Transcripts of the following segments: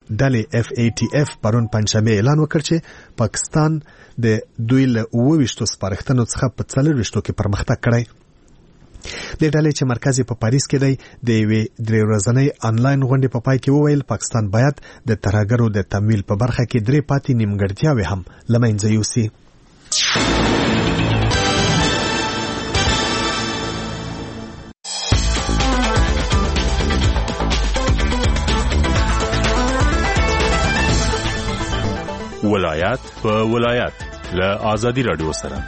ډلې FATF پرون پنځمه اعلان وکړ چې پاکستان د دوی له 22 سپارښتنو څخه په 24 کې پرمختګ کړی. د ډلې چې مرکز په پاریس کې دی د یوې 3 ورځنۍ انلاین غونډې په پای کې وویل پاکستان باید د ترهګرو د تمویل په برخه کې 3 پاتې نیمګړتیاوې هم له منځه یوسي. ولایت په ولایت له آزادی رادیو سره.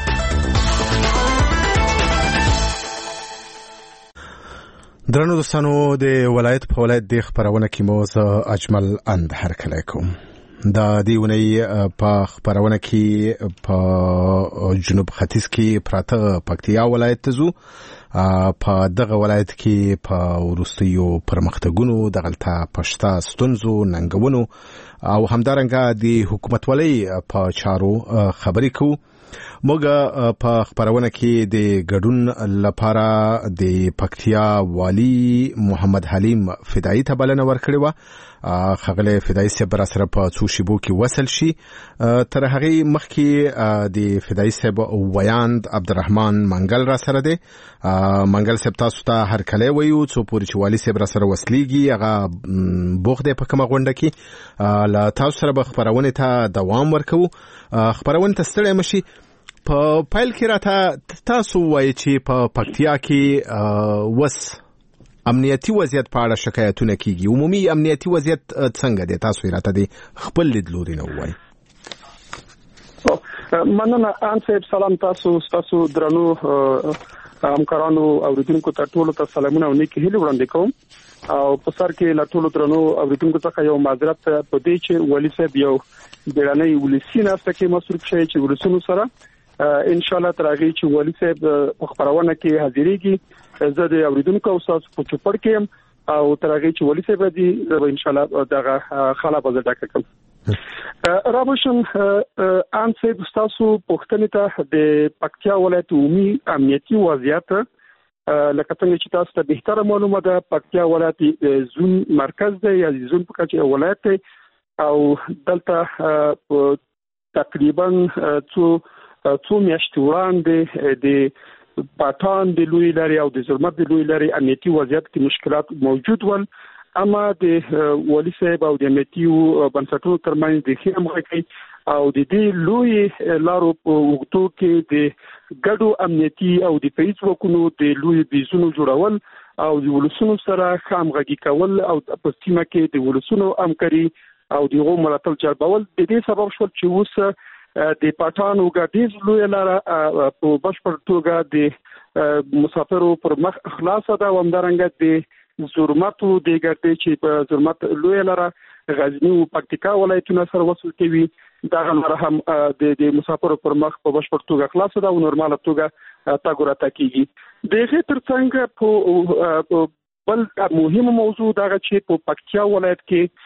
درنو دوستانو د ولایت په ولایت د خبرونه کې مو زه اجمل اند هرکلی کوم. د دې ونې په خبرونه کې په جنوب ختیځ کې پراته پکتیا ولایت ته ځو. په دغه ولایت کې په وروستیو پرمختګونو دغلته پښتا ستونزو ننګونو او همدارنګه د حکومتولۍ په چارو خبرې کوو. موږ په خبرونه کې د ګډون لپاره د پکتیا والی محمد حلیم فدایی ته بلنه ورکړې و. خغله فدایی صاحب را سره په څو شیبو کې وصل شي. تر هغه مخکې د فدایی صاحب ویاند عبدالرحمن منګل را سره دی. منګل صاحب تاسو ته هر کله ویو څو پوری چې والی صاحب را سره وصلېږي هغه بوخ دی په کومه غونډه کې لا تاسو سره به خبرونه ته دوام ورکوو. خبرونه ته ستړی مشي. په پایل کې راته تاسو وایي چې په پکتیا کې وس امنیتي وضعیت په اړه شکایتونه کیږي. عمومي امنیتي وضعیت څنګه دی؟ تاسو راته د خپل لیدلوري نه وایي. مننه ان صاحب. سلام تاسو درنو همکارانو اوریدونکو ته ټولو ته سلامونه او نیکی هیله وړاندې کوم. او په سر کې لا ټولو درنو اوریدونکو ته یو معذرت په دې چې ولی صاحب یو بیړنۍ ولسی ناسته کې مصروف شي چې ورسونو سره ان شاء الله ترغی چې ولی صاحب په خبرونه کې حاضرېږي. زه د اوریدونکو او تاسو په چوپړ کې او ترغی چې ولی صاحب دې ان شاء الله دغه خلا به ډاکه کوم. رابشن ان صاحب تاسو پښتنې ته د پکتیا ولایت عمومي امنیتي وضعیت لکه څنګه چې تاسو ته بهتره معلومه ده پکتیا ولایت زون مرکز دی یا زون په کچه ولایت دی او دلته تقریبا څو میاشتې وړاندې د پټان د لوی لاري او د زرمت د لوی لاري امنیتي وضعیت کې مشکلات موجود ول. اما د ولی صاحب او د امنیتي بنسټونو ترمنځ د همغږي او د دې لوی لارو په وګړو کې د ګډو امنیتي او د فیسبوکونو د لوی بیزونو جوړول او د ولسونو سره همغږي کول او په سیمه کې د ولسونو همکاري او دغه ملاتړ جلبول د دې سبب شول چې اوس د پټان او ګډیز لوی لاره په بشپړ توګه د مسافرو پر مخ خلاص ده. ومدارنګ د زرمتو د ګډې چې په زرمت لوی لاره غزنی او پکتیکا ولایتونو سره وصل کوي دا غنره هم د مسافرو پر مخ په بشپړ توګه خلاص ده او نورمال توګه تاګ راته کیږي. دغه ترڅنګ په بل مهمه موضوع دا چې په پکتیا ولایت کې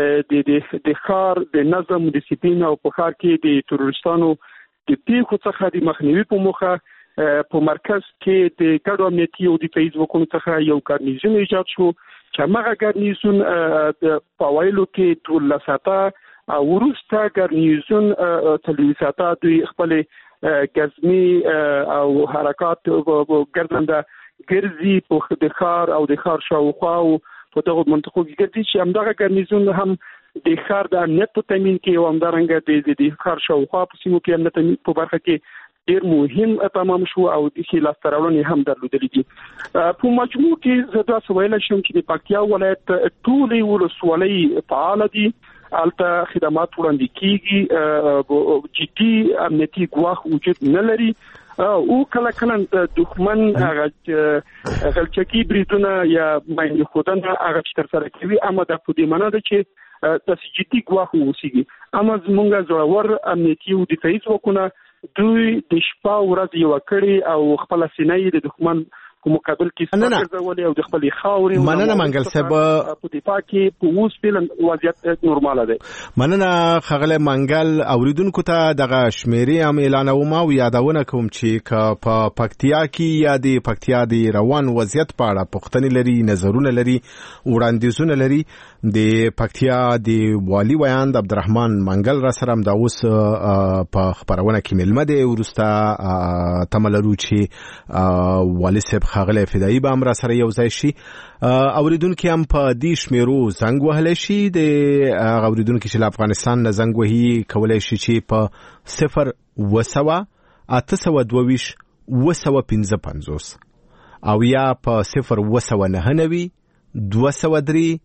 د ښار د نظم ډیسپلین او په ښار کې د تروریستانو د پیښو څخه د مخنیوي په موخه په مرکز کې د ګډو امنیتي او د فیسبوکونو څخه یو ګارنیزون ایجاد شو چې هغه ګارنیزون په وایلو کې ټول لساته او ورسته ګارنیزون تلویزیاته دوی خپل ګزمي او حرکات ګرځنده ګرځي په د ښار او د ښار شاوخوا او په دغه منطقو کې ګرځي چې همدغه ګارنیزون هم د ښار د امنیت په تامین کې او همدارنګه د ښار شاوخوا په سیمو کې امنیت په برخه کې ډیر مهم تمام شو او د خلاف ترورونې هم درلودلې دي. په مجموع کې زه دا ویل شم چې د پکتیا ولایت ټولې ولسوالۍ فعال دي. البته خدمات وړاندې کیږي جدي امنیتي ګواښ وجود نه لري او کله کله دښمن هغه غلچکی بریدونه یا ماینه خودنه هغه تر سره کوي اما د پدې معنی ده چې تسجیدي ګواښ ووسیږي. اما زمونږ زړور امنیتي او د فیسبوکونه دوی د شپه ورځ یو کړي او خپل سینې د دښمن په مقابل کې څرګندولې او د خپل خاورې مننه منګل صاحب په دفاع کې په اوس فعلا وضعیت نورماله ده. مننه خغله منګل. اوریدونکو ته دغه شمیرې هم اعلانوم او یادونه کوم چې په پکتیا کې یا د پکتیا د روان وضعیت په اړه پوښتنې لري نظرونه لري وړاندیزونه لري د پکتیا د والی ویاند عبدالرحمن منګل را سره د اوس په خبرونه کې ملمه دی ورسته تملرو چې والی صاحب خاغله فدایی به امر سره یو ځای شي اوریدونکو هم په دې شمیرو زنګ وهلی شي د اوریدونکو چې افغانستان نه زنګ وهي کولای شي چې په 0 822 255 او یا په 0 999 203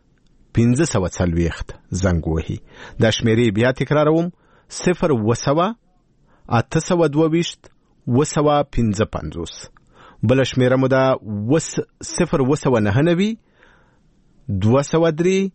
1540 زنګ وهي. دا شمیرې بیا تکراروم 0 822 255 بل شمیره مو دا 0 999 203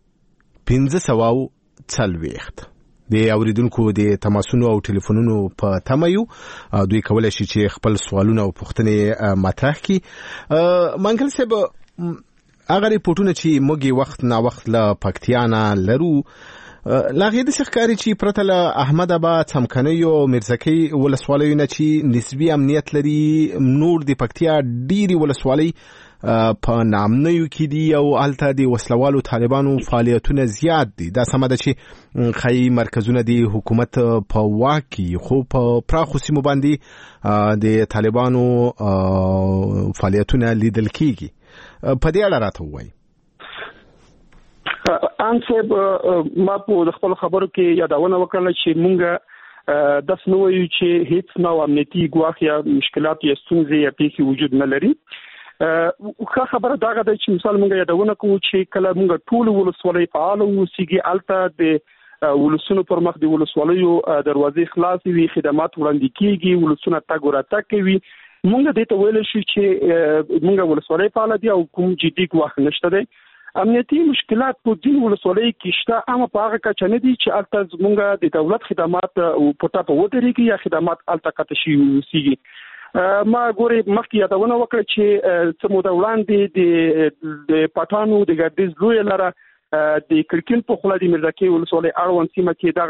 1540 د اوریدونکو د تماسونو او ټلیفونونو په تمایو دوی کولای شي چې خپل سوالونه او پوښتنې مطرح کړي. منګل صاحب هغه ریپورتونه چې موږ وخت نا وخت له پکتیا نه لرو لاغې د ښکاری چې پرته له احمد آباد څمکنیو او میرزکۍ ولسوالیو نه چې نسبی امنیت لري نور د پکتیا ډیری ولسوالۍ په نامنیو کې دي او الته د وسلوالو طالبانو فعالیتونه زیات دي. دا سمه ده چې خی مرکزونه د حکومت په واک کې خو په پراخو سیمو باندې د طالبانو فعالیتونه لیدل کیږي. په دې اړه راته وایي. انصب ما په خپل خبرو کې یادونه وکړه چې مونږ د سنوي چې هیڅ نو امنیتي ګواښ یا مشکلات یا ستونزې یا پیښې وجود نه لري. خبره داغه ده چې مثال مونږ یادونه کوو چې کله مونږ ټول ولسوالۍ فعال اوسېږي الته د ولسونو پر مخ د ولسوالیو دروازې خلاص وي خدمات وړاندې کیږي ولسونه تګ وراتګ کوي. مونږ دې ته ویل شو چې مونږ ولسوالۍ فعال دي او کوم جدي ګواښ نشته دی. امنیتي مشکلات په دې ولسوالۍ کې شته اما په هغه کچه نه دي چې الته مونږ د دولت خدمات او پټه ودرېږي یا خدمات الته کته شي اوسېږي. ما ګوري مخکې یادونه وکړه چې څومره وړاندې د پټانو د ګردیز لوی لاره د کرکین په خله د میرزکۍ ولسوالۍ اړوند سیمه کې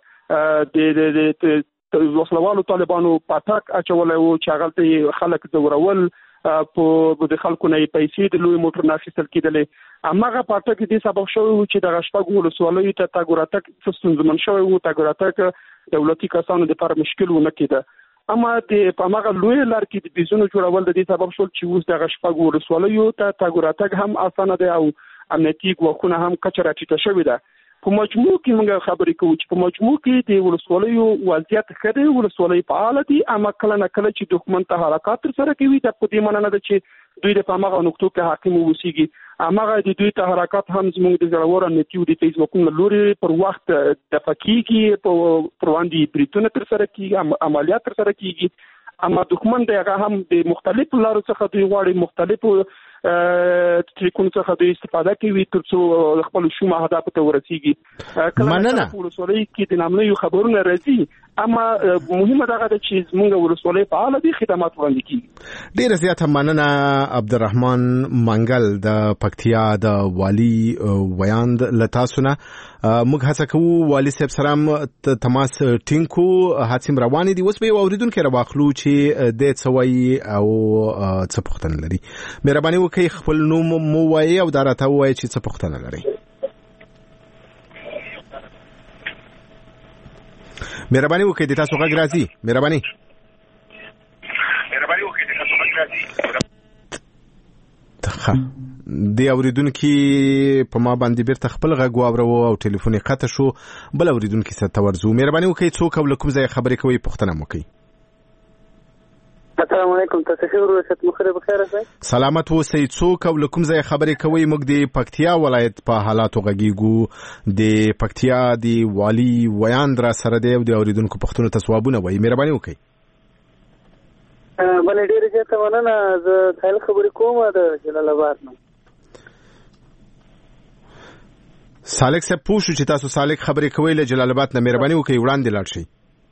دغه د وسلوالو طالبانو پاتاک اچولای وو چې هغه خلک زورول په د خلکو نه پیسې د لوی موټر ناخیستل کېدلې. اماغه پاتاک دې سبب شوی چې د غشپګو ولسوالۍ ته تګوراتک څه شوی وو تګوراتک دولتي کسانو د پر مشکل ونه کېده. اما د پامغه لوی لار کې د بيزونو جوړول د دې سبب شول چې اوس د غشپګو ولسوالۍ ته تګوراتک هم اسانه ده او امنیتي ګواښونه هم کچره ټیټه شوې ده. په مجموع کې موږ خبرې کوو چې په مجموع کې د ولسوالیو وضعیت ښه دی. ولسوالۍ فعال دي اما کله نه کله چې دښمن ته حرکات تر سره کوي د په دې معنی نه ده چې دوی د پامغه نقطو کې حاکم اوسېږي. اماغه د دوی ته حرکات هم زموږ د زړور امنیتي د فیسبوکونو لوري پر وخت د فقېږي په پروندې بریتونه تر سره کیږي عملیات تر سره کیږي. اما دښمن دغه هم د مختلفو لارو څخه دوی غواړي مختلفو ټریکونو څخه دوی استفاده کوي ترڅو خپل شومه هدف ته ورسیږي. کله ولسوالۍ کې د نامنیو خبرونه راځي اما مهمه ده چې موږ ولسوالۍ فعال دي خدمات وړاندې کیږي. ډیره زیاته مننه عبدالرحمن منګل د پکتیا د والی ویاند لتاسونه. موږ هڅه کوو والی صاحب سره تماس ټینګ کو هڅې روانې دي. اوس به اوریدونکو راواخلو چې د څوي او څه پوښتنه لري. مهرباني وکړئ خپل نوم مو وایي او دا راته وایي چې څه پوښتنه لري. مهرباني وکړئ د تاسو غږ راځي. مهرباني وکړئ د تاسو غږ راځي. د اوریدونکو په ما باندې بیرته خپل غږ واورو او ټلیفون یې قطع شو. بل اوریدونکو سره تورزو. مهرباني وکړئ څوک او کوم ځای خبرې کوي پوښتنه مو کوي. السلام علیکم. تاسو ښه ورسېد مخره بخیر اوسئ. سلامت اوسئ. څوک او کوم ځای خبرې کوي؟ موږ د پکتیا ولایت په حالاتو غږیږو. د پکتیا دی والی ویاند را سره دی او د اوریدونکو پوښتنو ته ځوابونه وایي. مهرباني وکړئ. بل ډیر زیاته مننه. زه خیال خبرې کوم د جلال آباد نه. سالک صاحب پوښتنه چې تاسو سالک خبرې کوي له جلال آباد نه. مهرباني وکړئ وړاندې لاړ شئ.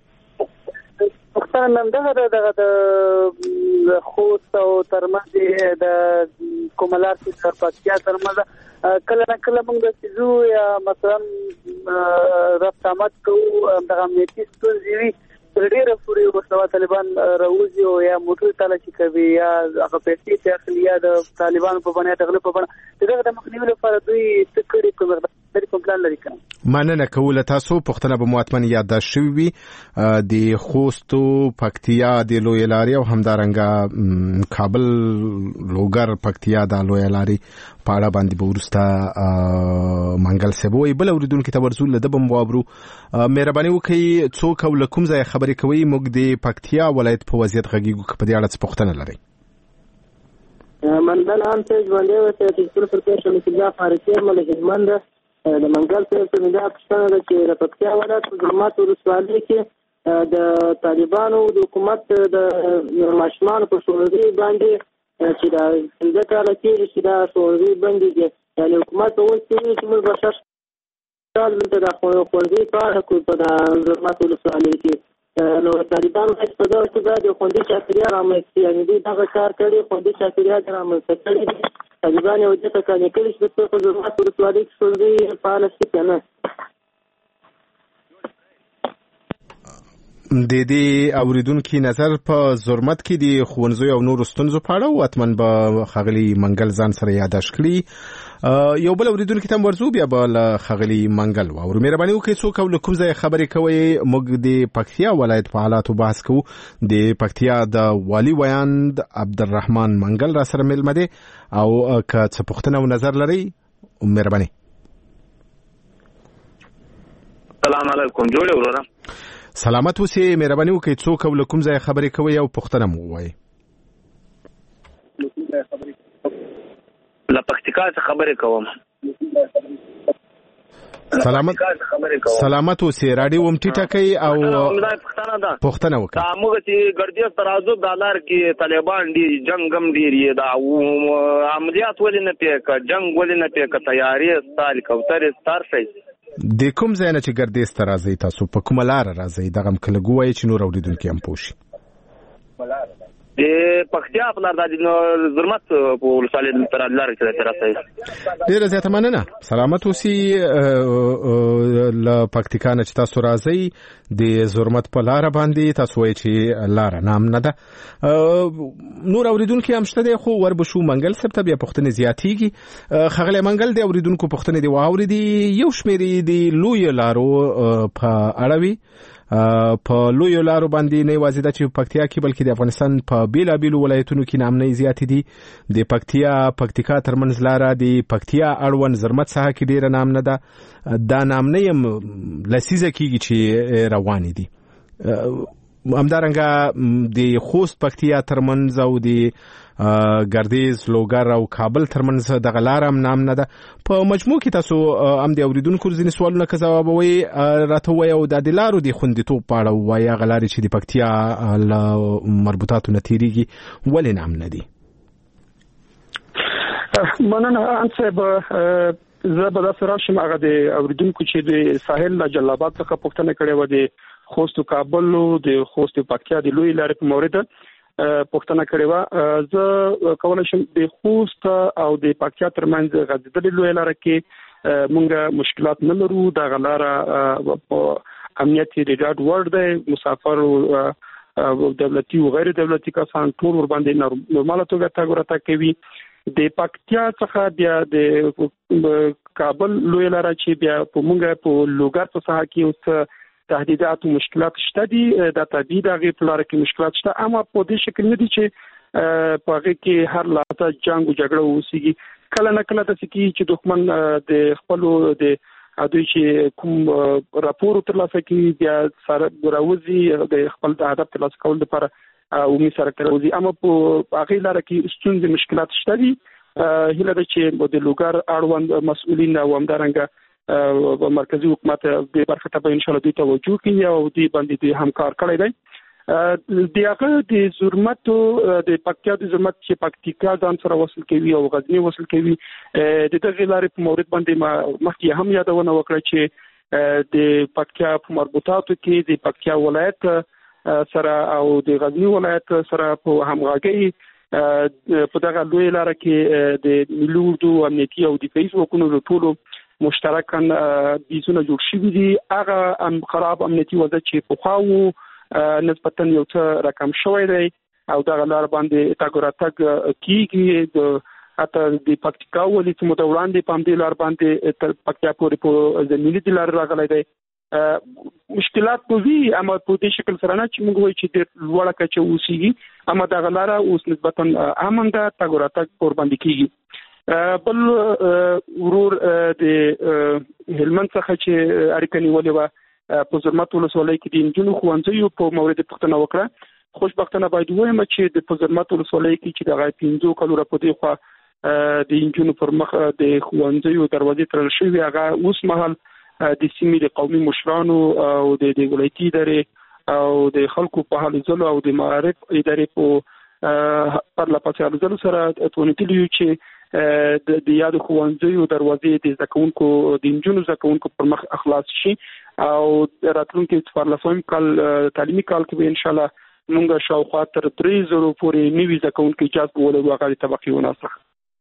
نن دغه د خوست او ترمنځ د کوملار کې پکتیا ترمنځ کله نه کله موږ د سيزو یا مثلا رابطه کوو د امنیتي ستونزې وي ډېر پورې وسله طالبان راوځي او یا موټر تلاشي کوي یا هغه پیسې چې اخلي یا د طالبان په باندې تغلب په باندې دغه د مخنیوي لپاره دوی تکړه کوم پلان لري کنه. مننه کوله تاسو پښتنه به متمن یادداشت شوی وي د خوستو پکتیا د لوی لارې او همدارنګه کابل لوګر پکتیا د لوی لارې پاړه باندې بورستا منګل سبوي بل اوریدونکو ته ورزول د بم وابرو مهرباني وکړئ څوک او کوم ځای خبرې کوي موږ د پکتیا ولایت په وضعیت غږیږو په دې اړه څه پوښتنه لري. منګل هم ته ژوندې وته چې ټول پرکېشن کې دا فارسي ملګرمند د منګل په ملي پښتنه ده چې د پکتیا ولایت په ظلمات ورسوالۍ کې د طالبانو د حکومت د ماشومان په شورای باندې چې دا څنګه کار کوي چې دا شورای باندې یعنی حکومت اوس چې موږ بشر ټول د خوندې کار کوي په ظلمات ورسوالۍ کې نو طالبان هیڅ په دغه توګه د خوندې چاپیریال رامنځته یعنی دوی دغه کار کوي خوندې چاپیریال رامنځته کوي طالبان یو ځکه کانې کړي چې په ظلمات ورسوالۍ کې شورای فعال شي کنه. د دې اوریدونکو نظر په زرمت کې د خوندزوی او نور ستونزو په اړه او اتمن به خغلی منګل ځان سره یاداش کړی یو بل اوریدونکو ته ورزو بیا به خغلی منګل او مهرباني وکړئ څوک او کوم ځای خبرې کوي موږ د پکتیا ولایت په حالاتو بحث کوو. د پکتیا د والی ویاند عبدالرحمن منګل را سره ملمه دي او که څه پوښتنه او نظر لري مهرباني. السلام علیکم جوړ وروره سلامت اوسئ مهرباني وکړئ څوک او کوم ځای خبرې کوي او پوښتنه مو وایي. لا پکتیکا څخه خبرې کوم. سلامت اوسئ رادیو هم ټیټه کوي او پوښتنه وکړئ. دا موږ چې ګردیز ترازو د لار کې طالبان دي جنگ هم ډیر یې دا عملیات ولې نه پیکه جنگ ولې نه پیکه تیاری ستال کوترې ستار شي د کوم ځای نه چې ګردیز ته راځي تاسو په کومه لار راځي دغه کله ګوي چې نور اوریدونکو هم پوښي. د پکتیا په لار د زرمت په ولسوالۍ تر لار کې راځي. ډیره زیاته مننه سلامت اوسئ ل پکتیکا نه چې تاسو راځي د زرمت په لار باندې تاسو وایي چې لار نام نه ده. نور اوریدونکو هم شته خو ور بشو منګل سبته بیا پښتنه زیاتیږي خغله منګل د اوریدونکو پښتنه دی واوري یو شمیرې دی لوی لارو په اړوي په لوی لارو باندې نه وازی د چې پکتیا کې بلکې د افغانستان په بیلابیلو ولایتونو کې نامنۍ زیات دي. د پکتیکا ترمنځ لاره د پکتیا اړوند زرمت ساحه کې ډیره نام نه ده دا نامنۍ لسیزه کېږي چې روان دي. همدارنګه د خوست پکتیا ترمنځ او د ګردیز لوګر او کابل ترمنځ د غلارم نام نه ده. په مجموع کې تاسو هم د اوریدونکو ځینې سوالونه که ځوابوي راته وایي او د دلارو د خوندیتوب په اړه وایي هغه لارې چې د پکتیا له مربوطاتو نه تېرېږي ولې نام نه دي. مننه انصب زه به داسې راشم هغه د اوریدونکو چې د ساحل له جلابات څخه پوښتنه کړې وه د خوست کابل د خوست پکتیا د لوی لارې په مورد پوښتنه کړې وه. زه کولی شم د خوست او د پکتیا ترمنځ غځېدلې لوی لاره کې موږ مشکلات نه لرو. دغه لاره په امنیت د ډاډ وړ دی مسافر دولتي او غیر دولتي کسان ټول ور باندې نورماله توګه تګ راتګ کوي. د پکتیا څخه بیا د کابل لوی لاره چې بیا په موږ په لوګر په ساحه کې اوس تهدیدات او مشکلات شته دي. د طبيعي دغه په لار کې مشکلات شته اما په دې شکل نه دي چې په هغه کې هر لحظه جنگ او جګړه وسیږي. کله نه کله د سکی چې دښمن د خپل د دوی چې کوم راپور ترلاسه کوي بیا سره راوځي د خپل د هدف ترلاسه کول لپاره او می سره راوځي اما په هغه لار کې ستونزې مشکلات شته دي. هله د چې د لوګر اړوند مسؤلین او همدارنګه مرکزی حکومت د برخه ته ان شاء الله دوی توجه کوي او دوی باندې د همکار کړی دی. د هغه د زرمت د پکتیا د زرمت چې پکتیکا ځان سره وصل کوي او غزنی وصل کوي د دغه لارې په مورد باندې مخکې هم یادونه وکړه چې د پکتیا په مربوطاتو کې د پکتیا ولایت سره او د غزنی ولایت سره په همغږي په دغه لوی لاره کې د ملي اردو امنیتي او دفاعي ځواکونو ټولو مشترکاً بیزونه جوړ شوي دي. هغه خراب امنیتي وضع چې په خواو نسبتا یو څه رقم شوی دی او دا لار باندې تاګوراتګ کیږي د اته د پکتیکا ولې چې متوړاندې پام دې لار باندې تر پکتیا پورې په زمینی د لار راغلی دی مشکلات په وی اما په دې شکل سره نه چې موږ وایو چې د لوړه کچه اوسېږي اما دا لار اوس نسبتا امن ده تاګوراتګ پر باندې کیږي بل ورور د هلمند څخه چې اړیکه نیولې و په زرمت ولسوالۍ کې د انجونو خوانځي په مورید پښتنه وکړه خوشبختانه باید وایم چې د پزرمت ولسوالۍ کې چې د غای 15 کلو را پدې خو د انجونو پر مخ د خوانځي دروازې ترل شوی هغه اوس مهال د سیمې د قومي مشرانو او د ولایتي ادارې او د خلکو په حال ځلو او د معارف ادارې په پر لپاره ځلو سره اتونتلیو چې د یاد خوانځي دروازې د زکونکو د انجونو زکونکو پر مخ اخلاص شي او راتلونکي 14 کال تعلیمي کال کې ان شاء الله مونږه شاوخوا تر 3000 پورې نوي زکونکو اجازه ولرو هغه طبقه وناسخ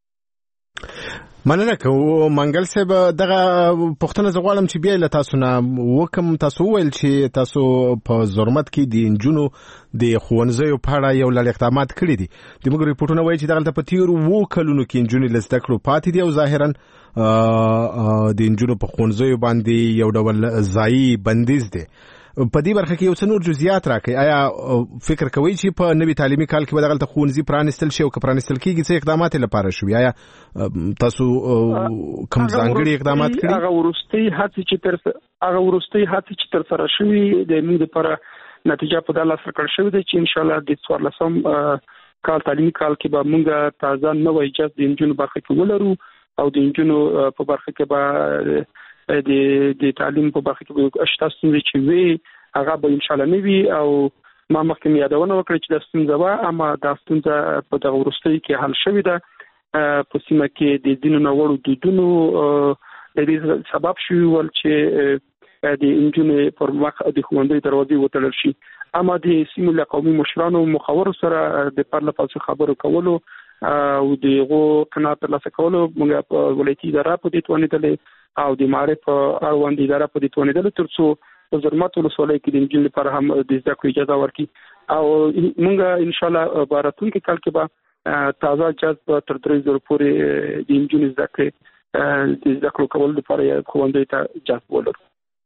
مننه کوم منګل صاحب دغه پښتنه زغوالم چې بیا له تاسو نه وکم تاسو ویل چې تاسو په زرمت کې د انجونو د خوانځي په اړه یو لړ اقدامات کړی دي د موږ ریپورتونه وایي چې دغه په تیر وو کلونو کې انجونې لسته کړو پاتې دي او ظاهرا د انجونو په خوانځي باندې یو ډول ځای بندیز دي په دې برخه کې یو څه نور جزئیات راکړي آیا فکر کوي چې په نوي تعلیمي کال کې به دغه خوانځي پرانستل شي او که پرانستل کیږي څه اقدامات لپاره شوي آیا تاسو کوم ځانګړي اقدامات کړي هغه ورستي هڅې چې تر سره شوي د موږ لپاره نتیجه په داله سره کړ شوی دی چې ان شاء الله د 14 کال تعلیمي کال کې به موږ تازه نوې اجازه د انجونو برخه کې ولرو او د انجونو په برخه کې به د تعلیم په برخه کې اشتاس چې وی هغه به ان شاء الله نوي او ما مخکې یادونه وکړه چې د ستونزه و اما د ستونزه په دغه ورستۍ کې حل شوې ده په سیمه کې د دینونو نوړو دودونو د دې سبب شوی ول چې د انجونې پر مخ د خوندې دروازې وتړل شي اما د سیمه له قومي مشرانو مخاور سره د پرله پسې خبرو کولو او دغه قناعت ترلاسه کولو موږ په ولایتي اداره په دې توانیدل او د معرف اړوند اداره په دې توانیدل ترڅو په زرمت ولسوالۍ کې د انجونې لپاره هم د زده کړې اجازه ورکړي او موږ ان شاء الله باراتونکو کال کې به تازه اجازه تر 3000 پورې د انجونې زده کړې د زده کړو کول لپاره خوندې ته اجازه ولرو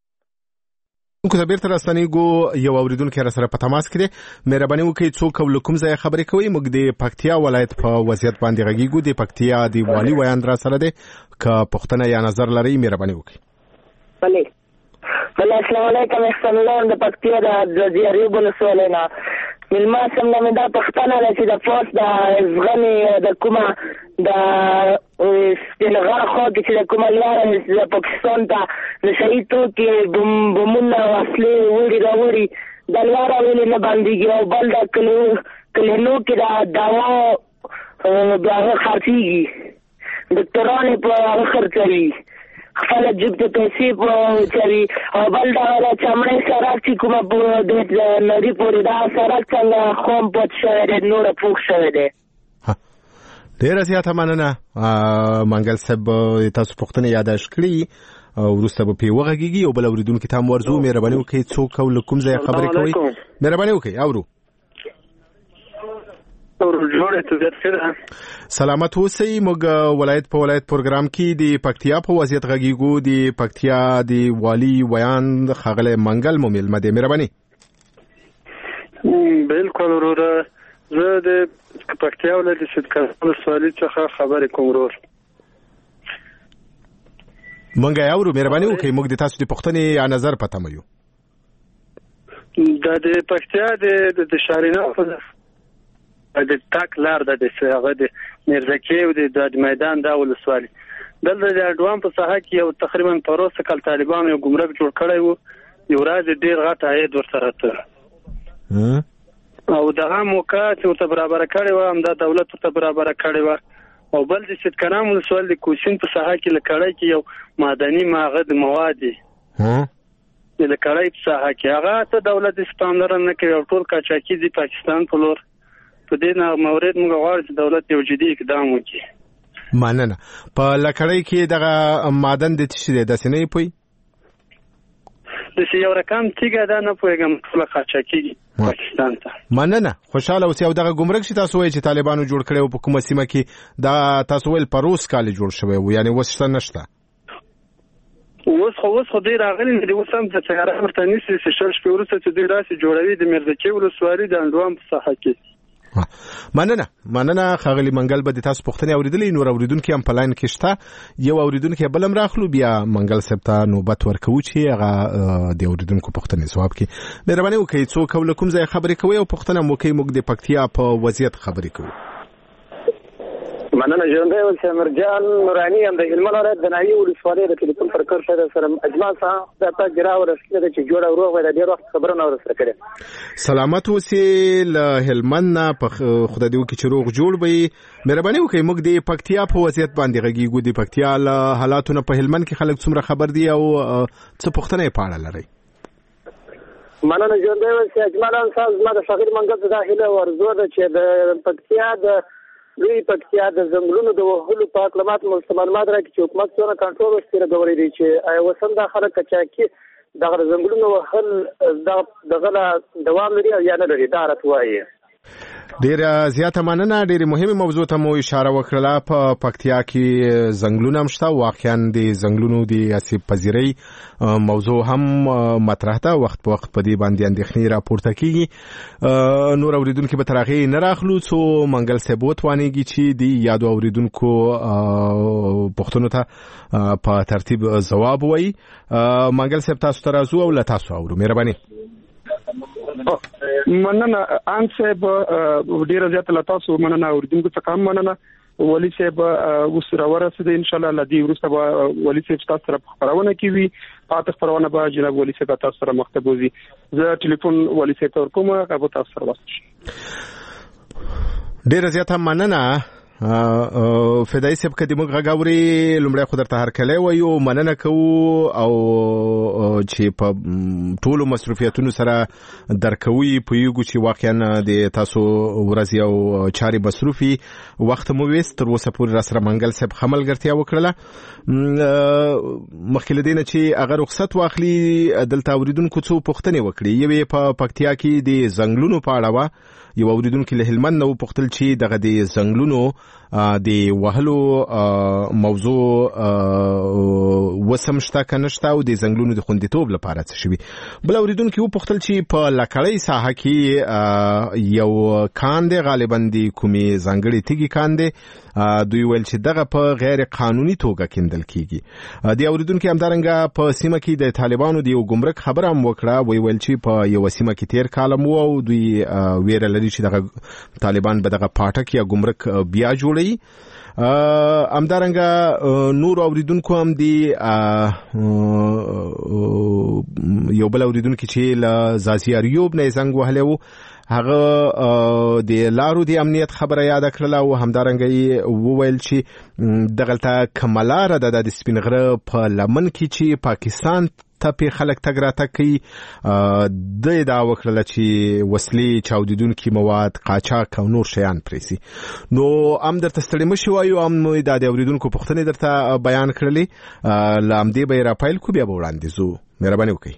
کو ته بیرته راستنیږو یو اوریدونکو را سره په تماس کړي مهرباني وکړئ څوک کوم ځای خبرې کوي موږ د پکتیا ولایت په وضعیت باندې غږیږو د پکتیا دی والی ویاند را سره ده که پښتنه یا نظر لري مهرباني وکړئ بله السلام علیکم احسان الله د پکتیا د زیاریو ولسوالینا ملما سم نه دا پښتنه چې د فوس د افغاني د کومه د استلغار خو چې د کومه لار د پاکستان ته نشایتو کې بمونه واصله وړي راوړي د لار ولې نه باندې او بل د کلینو کې دا داوا د خرڅيږي ډاکټرانو په خرڅوي خپل جيب ته پیسې پوچوي او بل دا چمړې سره چې کومه د نړۍ پورې دا سره څنګه خوم پات شوی دی نور پوښ شوی دی ډیر زیاته مننه منګل صاحب تاسو پښتنه یاداش کړی ورسته په پیوغږیږي او بل اوریدونکو ته مرزو مهرباني وکړئ څوک او کوم ځای خبرې کوي مهرباني وکړئ اورو سلامت اوسئ موږ ولایت په ولایت پروګرام کې د پکتیا په وضعیت غږیږو د پکتیا د والی ویاند خغله منګل مومل مده مهرباني بالکل وروره زه د پکتیا ولایت شتکاسو سوالي څخه خبرې کوم ورور مونږه یو مهرباني وکړئ موږ د تاسو د پښتنې نظر پته مې یو د پکتیا د شارینه د تاک لار د هغه د مرزکې او د میدان دا ولسوالي دلته د اډوان په ساحه کې یو تقریبا پروسه کال طالبان یو ګمرک جوړ کړی وو یو راز ډیر غټ عاید ورسره ته او دغه موقع چې ورته برابر کړی و هم د دولت ورته برابر کړی و او بل د شتکرام ولسوالي د کوشین په ساحه کې لکړی کې یو معدني ماغد مواد د لکړی په ساحه کې هغه ته دولت سپاملرنه کوي او ټول کاچاکی د پاکستان په لور په دې نه مورید موږ غواړو چې دولت یو جدي اقدام وکړي مننه په لکړی کې دغه معدن د تشریح د سنې پوي د یو رقم تیګه دا نه پوهېږم ټوله قاچاقي پاکستان ته. مننه خوشاله اوسئ. او دغه ګمرک چې تاسو وایئ چې طالبانو جوړ کړی و په کومه سیمه کې دا تاسو ویل په روس کال جوړ شوی و یعنې اوس شته نشته؟ اوس خو دوی راغلي نه دي. اوس هم د طیاره ورته نیسي چې شل شپې وروسته چې دوی داسې جوړوي د میرزکې ولسوالي د انډوان په ساحه کې. مننه ښاغلي منګل. به د تاسو پوښتنې اورېدلې، نور اورېدونکي هم په لاین کې شته. یو اورېدونکی بل هم راخلو، بیا منګل صاحب ته نوبت ورکوو چې هغه د اورېدونکو پوښتنې ځواب کړي. مهرباني وکړئ څوک او له کوم ځایه خبرې کوئ او پوښتنه مو کوئ. موږ د پکتیا په وضعیت خبرې کوو. مننه ژوندی اوسئ. امرجان نوراني هم د هلمند ولایت د ناوې ولسوالۍ د ټلیفون پر کار سره اجمال صاحب دا تاسو جرا ورسېده چې جوړ او روغ وي د ډېر وخت خبرونه ورسره کړې. سلامت اوسئ له هلمند نه، په خدای دې وکړي چې روغ جوړ وي. مهرباني وکړئ موږ د پکتیا په وضعیت باندې غږیږو. د پکتیا له حالاتو په هلمند کې خلک څومره خبر دي او څه پوښتنه یې په اړه لرئ؟ مننه ژوندی اوسئ. اجمال صاحب زما د ښاغلي منګل ته دا هیله ورزو ده چې د پکتیا د لوی پکتیا د ځنګلونو د وهلو په اقلامات معلومات راکړي چې حکومت څونه کنټرول ورسره غوړي دي چې آیا وسم دا خلک کچاکي دغه ځنګلونو وهل دغه دوام لري او یا نه لري دا راته وایي. ډیره زیاته مننه. ډیره مهمه موضوع ته مو اشاره وکړه. په پکتیا کې ځنګلونه هم شته. واقعا د ځنګلونو د آسیب پذیرۍ موضوع هم مطرح ده. وخت په وخت په دې باندې اندېښنې راپورته کیږي. نور اوریدونکو به تر هغې نه راخلو څو منګل صاحب وتوانیږي چې د یادو اوریدونکو پوښتنو ته په ترتیب ځواب وایي. منګل صاحب تاسو ته راځو او له تاسو اورو. مهرباني. مننه ان صاحب ډیره زیاته له تاسو مننه اوریدونکو څخه هم مننه. ولی صاحب اوس راورسېده ان شاء الله لدی وروسته به ولی صاحب تاسو سره خبرونه کوي. پاتې خبرونه به جناب ولی صاحب تاسو سره مخاطب وي. زه ټلیفون ولی صاحب ته ورکوم هغه به تاسو سره واسطه. ډیره زیاته مننه. فدای صاحب کدی موږ غاوري لمړی خو درته هرکلی وایو. مننه کوو او چې په ټولو مصروفیتونو سره درکوي پوهیږو چې واقعا د تاسو ورځې او چارې مصروفي وخت مو ویست. تر اوسه پورې راسره منګل صاحب ښه ملګرتیا وکړله. مخکې له دې نه چې هغه رخصت واخلي دلته اوریدونکو څو پوښتنې وکړي. یوې په پکتیا کې د ځنګلونو په اړه وه. یو اوریدونکي له هلمند نه وپوښتل چې دغه د ځنګلونو د وهلو موضوع وسم شته که نشته او د ځنګلونو د خوندیتوب لپاره څه شوي. بل اوریدونکي وپوښتل چې په لکړۍ ساحه کې یو کان دی غالبا د کومې ځانګړې تیږې کان دی. دوی ویل چې دغه په غیر قانوني توګه کیندل کیږي. د اوریدونکي همدارنګه په سیمه کې د طالبانو د یو ګمرک خبره هم وکړه. ویل چې په یو سیمه کې تیر کال مو او دوی ویره لري چې دغه طالبان به دغه پاټک یا ګمرک بیا جوړي. همدارنګه نور اوریدونکو هم دی یو بل اوریدونکو چې له زازي اریوب نه زنګ وهلی و هغه د لارو د امنیت خبره یاد کړله او همدارنګه وویل چې دغلته کملاره د سپین غره په لمن کې چې پاکستان ته په خلک تګ راتګ کوي. د دا وکړله چې وسلې چاودیدونکي مواد قاچاق او نور شیان پرېسي. نو هم درته ستړي مشي وایو هم دا د اوریدونکو پوښتنې درته بیان کړلې. له همدې به یې راپیل کړو بیا به وړاندې ځو. مهرباني وکړئ.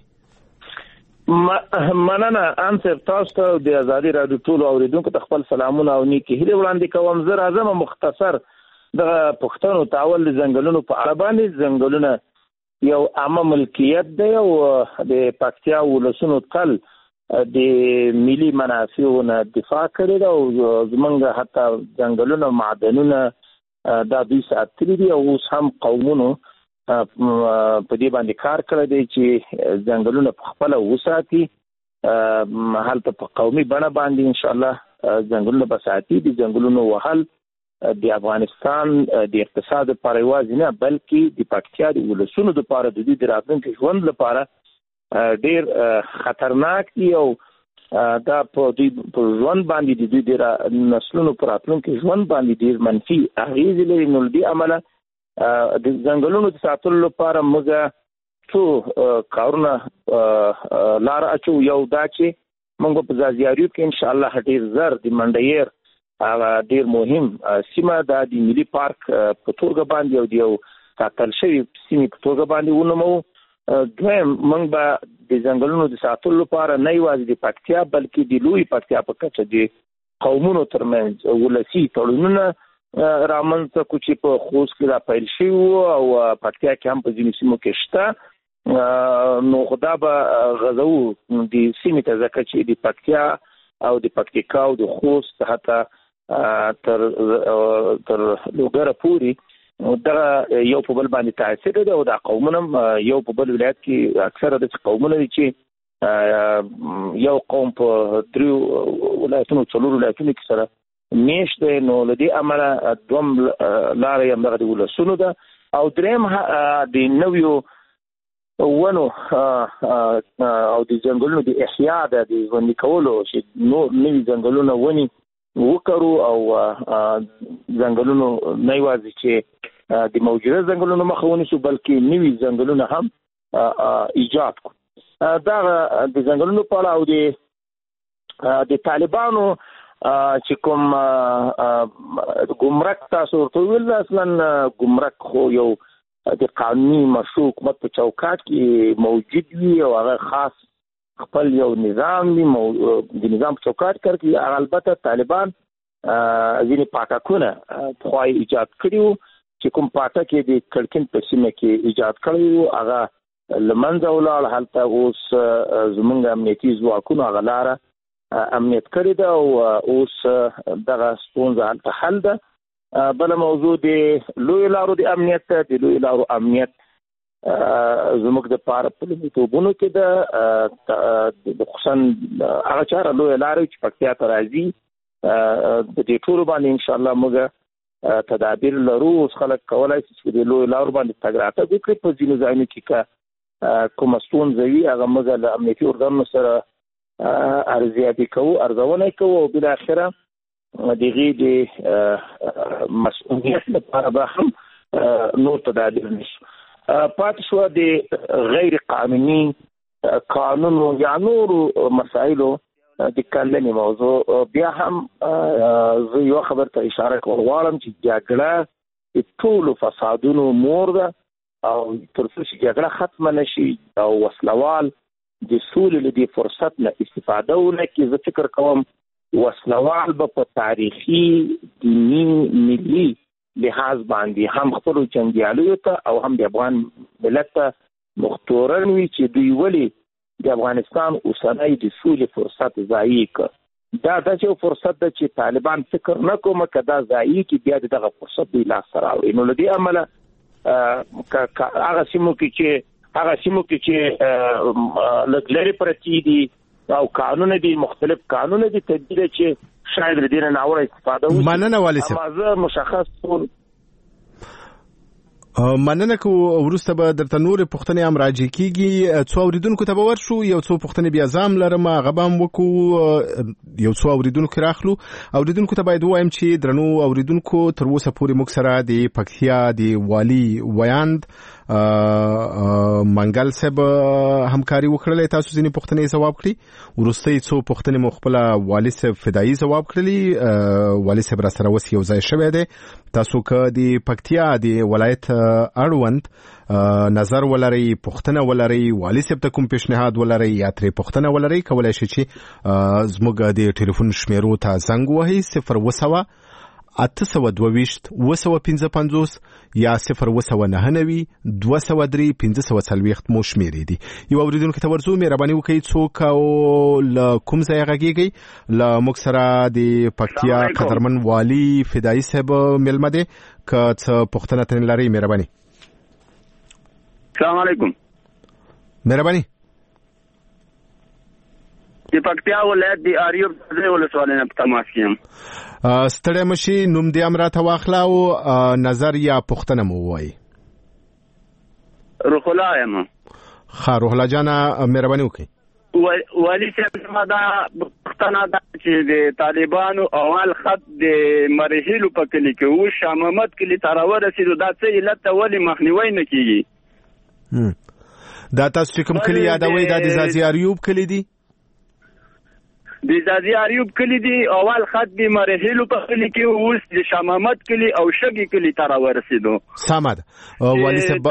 مننه ان صاحب تاسو ته د ازادي رادیو ټولو اوریدونکو ته خپل سلامونه او نیکی هیلې وړاندې کوم. زه راځم مختصر د پښتنو تعول د ځنګلونو په اړه باندې. ځنګلونه یو عامه ملکیت دی او د پکتیا ولسونو تل د ملي منافعو نه دفاع کړی دی او زمونږ حتی ځنګلونه معدنونه دا دوی ساتلي دي او اوس هم قومونو په دې باندې کار کړی دی چې ځنګلونه په خپله وساتي. هلته په قومي بڼه باندې انشاءالله ځنګلونه به ساتي. د ځنګلونو وهل د افغانستان د اقتصاد لپاره یوازې نه بلکې د پکتیا د ولسونو لپاره د دوی د راتلونکي ژوند لپاره ډېر خطرناک دي او دا په ژوند باندې د دوی د نسلونو په راتلونکي ژوند باندې ډېر منفي اغېزې لري. نو له دې امله د ځنګلونو د ساتلو لپاره موږ څو کارونه لار اچو. یو دا چې موږ په زازیاریو کې انشاءالله ډېر زر د منډیر ډېر مهم سیمه دا د ملي پارک په توګه باندې او د یو ساتل شوي سیمې په توګه باندې ونومو. دویم موږ به د ځنګلونو د ساتلو لپاره نه یوازې د پکتیا بلکې د لوی پکتیا په کچه د قومونو ترمنځ ولسي تړونونه رامنځته کړو چې په خوست کې را پیل شوي او پکتیا کې هم په ځینو سیمو کې شته. نو خدا به غزو د سیمې ته ځکه چې د پکتیا او د پکتیکا او د خوست حتی تر لوګره پوري دا یو په بل باندې تاثیر دی او دا قومونه یو په بل ولایت کې اکثره د قومونه دي چې یو قوم په درو ولایتونو څلور ولایتونو کې سره میشته. نو لدی عمله دوم لارې هم دغه ولسونو ده او دریم د نویو ونو او د ځنګلونو د احیا د ژوندي کولو چې نوي ځنګلونه ونی وکړو او ځنګلونو نه یوازې چې د موجوده ځنګلونو مخه ونیسو بلکې نوي ځنګلونه هم ایجاد کړو. دا د ځنګلونو په اړه او د طالبانو چې کوم ګمرک تاسو ورته ویل اصلا ګمرک خو یو د قانوني مشروع حکومت په چوکاټ کې موجود وي او هغه خاص خپل یو نظام دی د نظام په چوکاټ کې البته طالبان ځینې پاټکونه خوای ایجاد کړیو چې کوم پاټک کې د کړکین په سیمه کې ایجاد کړیو هغه لمنځه ولاړ. هلته اوس زمونږ امنیتي ځواکونو هغه لاره امنیت کړی ده او اوس دغه ستونزه هلته حل ده. بل موضوع د لوی لارو د امنیت د لوی لارو امنیت زموږ د پاره په لومړیتوبونو کې د خصوصا هغه چاره لوی لارې چې پکتیا ته راځي د دې ټولو باندې ان شاء الله موږ تدابیر لرو. اوس خلک کولای شي چې د لوی لارو باندې تګ راتګ وکړي په ځینو ځایونو کې کومه ستونزه وي هغه موږ له امنیتي ارګانونو سره ارزیابي کوو ارزونه کوو او بالاخره دغه د مسؤلیت لپاره به هم نور تدابیر نشو. پاتې شو د غیر قانوني قانونو یا نور مسایلو د کلنې موضوع بیا هم زه یو خبر ته اشاره کول غواړم چې جګړه د ټولو فسادونو مور ده او تر څو چې جګړه ختمه نشي او وسلوال د سولې له دې فرصت نه استفاده ونه کړي زه فکر کوم وسلوال به په تاریخي دیني ملي لحاظ باندې هم خپل جنگیالیو ته او هم د افغان ملت ته مختورن وي چې دوی ولې د افغانستان اوسنۍ د سولې فرصت ضایع کړ. دا چې فرصت ده چې طالبان فکر نه کوم کدا ضایع کی بیا دغه فرصت دی لاس راوړي. نو لدی عمله هغه سیمو کې چې لګلري پرتی دي او قانون دي مختلف قانون دي تدبیر چې شاید د دې نه ناوړه استفاده وشي. مننه والي صاحب. اوازه مشخص ټول مننه کو ورسته به درته نور پښتنې هم راځي کیږي څو اوریدونکو ته باور شو یو څو پښتنې بیا ځام لرم غبام وکو یو څو اوریدونکو راخلو اوریدونکو ته باید وایم چې درنو اوریدونکو تر اوسه پورې موږ سره د پکتیا د والی ویاند منګل صاحب همکاري وکړلې تاسو ځینې پښتنې جواب کړی ورسته څو پښتنې مخبل والی صاحب فدایي جواب کړلی والی صاحب را سره وس یو ځای شوی دی تاسو که د پکتیا د ولایت اړوند نظر ولري پښتنه ولري والی صاحب ته کوم پیشنهاد ولري یا ترې پښتنه ولري کولای شي چې زموږ د ټلیفون شمیرو ته زنګ وهي 0 822 255 یا 0 203 540 مو شمیرې دي. یو اوریدونکو ته ورزو مهرباني وکړئ څوک او ل کوم ځای غږیږي ل موږ سره د پکتیا قدرمن والی فدایي صاحب ملمه دي که څه پښتنه تن لري مهرباني. السلام علیکم. مهرباني. د پکتیا ولایت د اریوب ځای ولسوالۍ نه تماس کیم. ستړی مشي نوم دې هم راته واخله او نظر یا پوښتنه مو ووایي. روح الله یم. ښه روح الله جانه مهرباني وکړئ. والي صاحب زما دا پوښتنه ده چې د طالبانو اول خط د مرحلو په کلي کې و شاه محمد کلي ته راورسېدو دا څه علت ته ولې مخنیوی نه کېږي؟ دا تاسو چې کوم کلي یادوئ دا د ځاځي اریوب کلي دي؟ د زادي ایوب کلی دی اول خط به مرحلو په کلی کې اوس د شاه محمد کلی او شګي کلی تر ورسېدو. سمد والی صاحب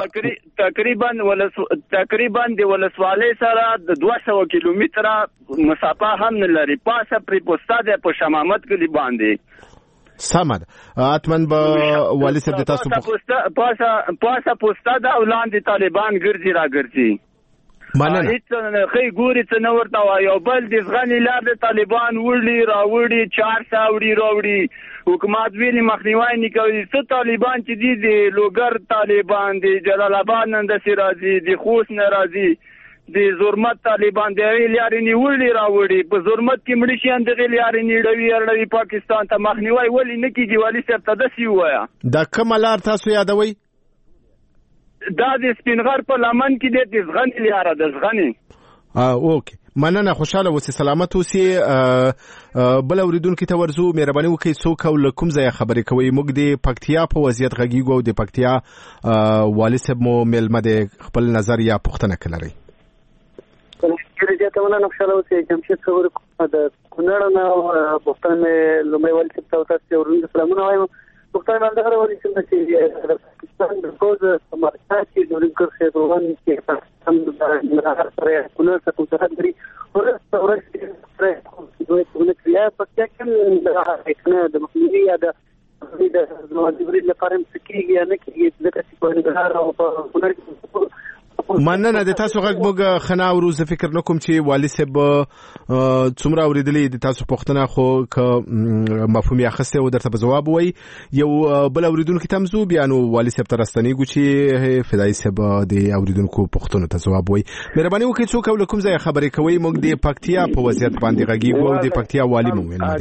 تقریبا د ولسوالۍ سره د 200 کیلومتره مسافه هم نه لري. پاسه پری پوسټا د په شاه محمد کلی باندې. سمد اتمن به والی صاحب د تاسو پاسه پوسټا د اولاد طالبان ګرځي را ګرځي. مننه هیڅ خی ګوري څه نه ورته وایي او بل د ځغنی لار د طالبان راوړي 400 راوړي حکومت ویلي مخنیوي نه کوي. څه طالبان چې دي د لوګر طالبان د جلال آباد نن د سرازي د خوست ناراضي د زورمت طالبان د لارې نیولې راوړي په زورمت کې مړي شي اند د لارې نیړوي پاکستان ته مخنیوي ولې نه کیږي. والی صاحب ته د سی وایا د کمالار تاسو یادوي دا د سپینغر په لمن کې د ځغنی لاره د ځغنی. اوکې مننه خوشاله اوسې سلامت اوسې. بل اوریدونکو ته ورزو مهرباني وکړئ څوک او کوم ځای خبرې کوي. موږ د پکتیا په وضعیت غږیږو او د پکتیا والي صاحب مو ملمه د خپل نظر یا پوښتنه کړئ. ډیره ته ونه خوشاله اوسې جمشید خبرې کوم د کونړ نه پوښتنه لومړی والي صاحب ته تاسو ورته سلامونه وایم. پښتون باندې غوړي چې د پاکستان د فوج مرکز کې د لوګر خیرون کې هم د سره کولر څخه څخه دري ورته دوی څنګه کړیا پکې کوم د مخنیوي یا د نوازګری لپاره مسکیږي نه کېږي د کسي په نظر او په کولر کې. مننه د تاسو غږ موږ خنا وروز فکر نکوم چې والی صاحب څومره اوریدلې د تاسو پوښتنه خو ک مفهومي اخسته او درته جواب وای. یو بل اوریدونکو تمزو بیانو والی صاحب ترستنیږي چې فدای صاحب د اوریدونکو پوښتنه ته جواب وای. مهرباني وکړئ څوک ول کوم ځای خبرې کوي. موږ د پکتیا په وضعیت باندې غږیږو او د پکتیا والی مو ویل.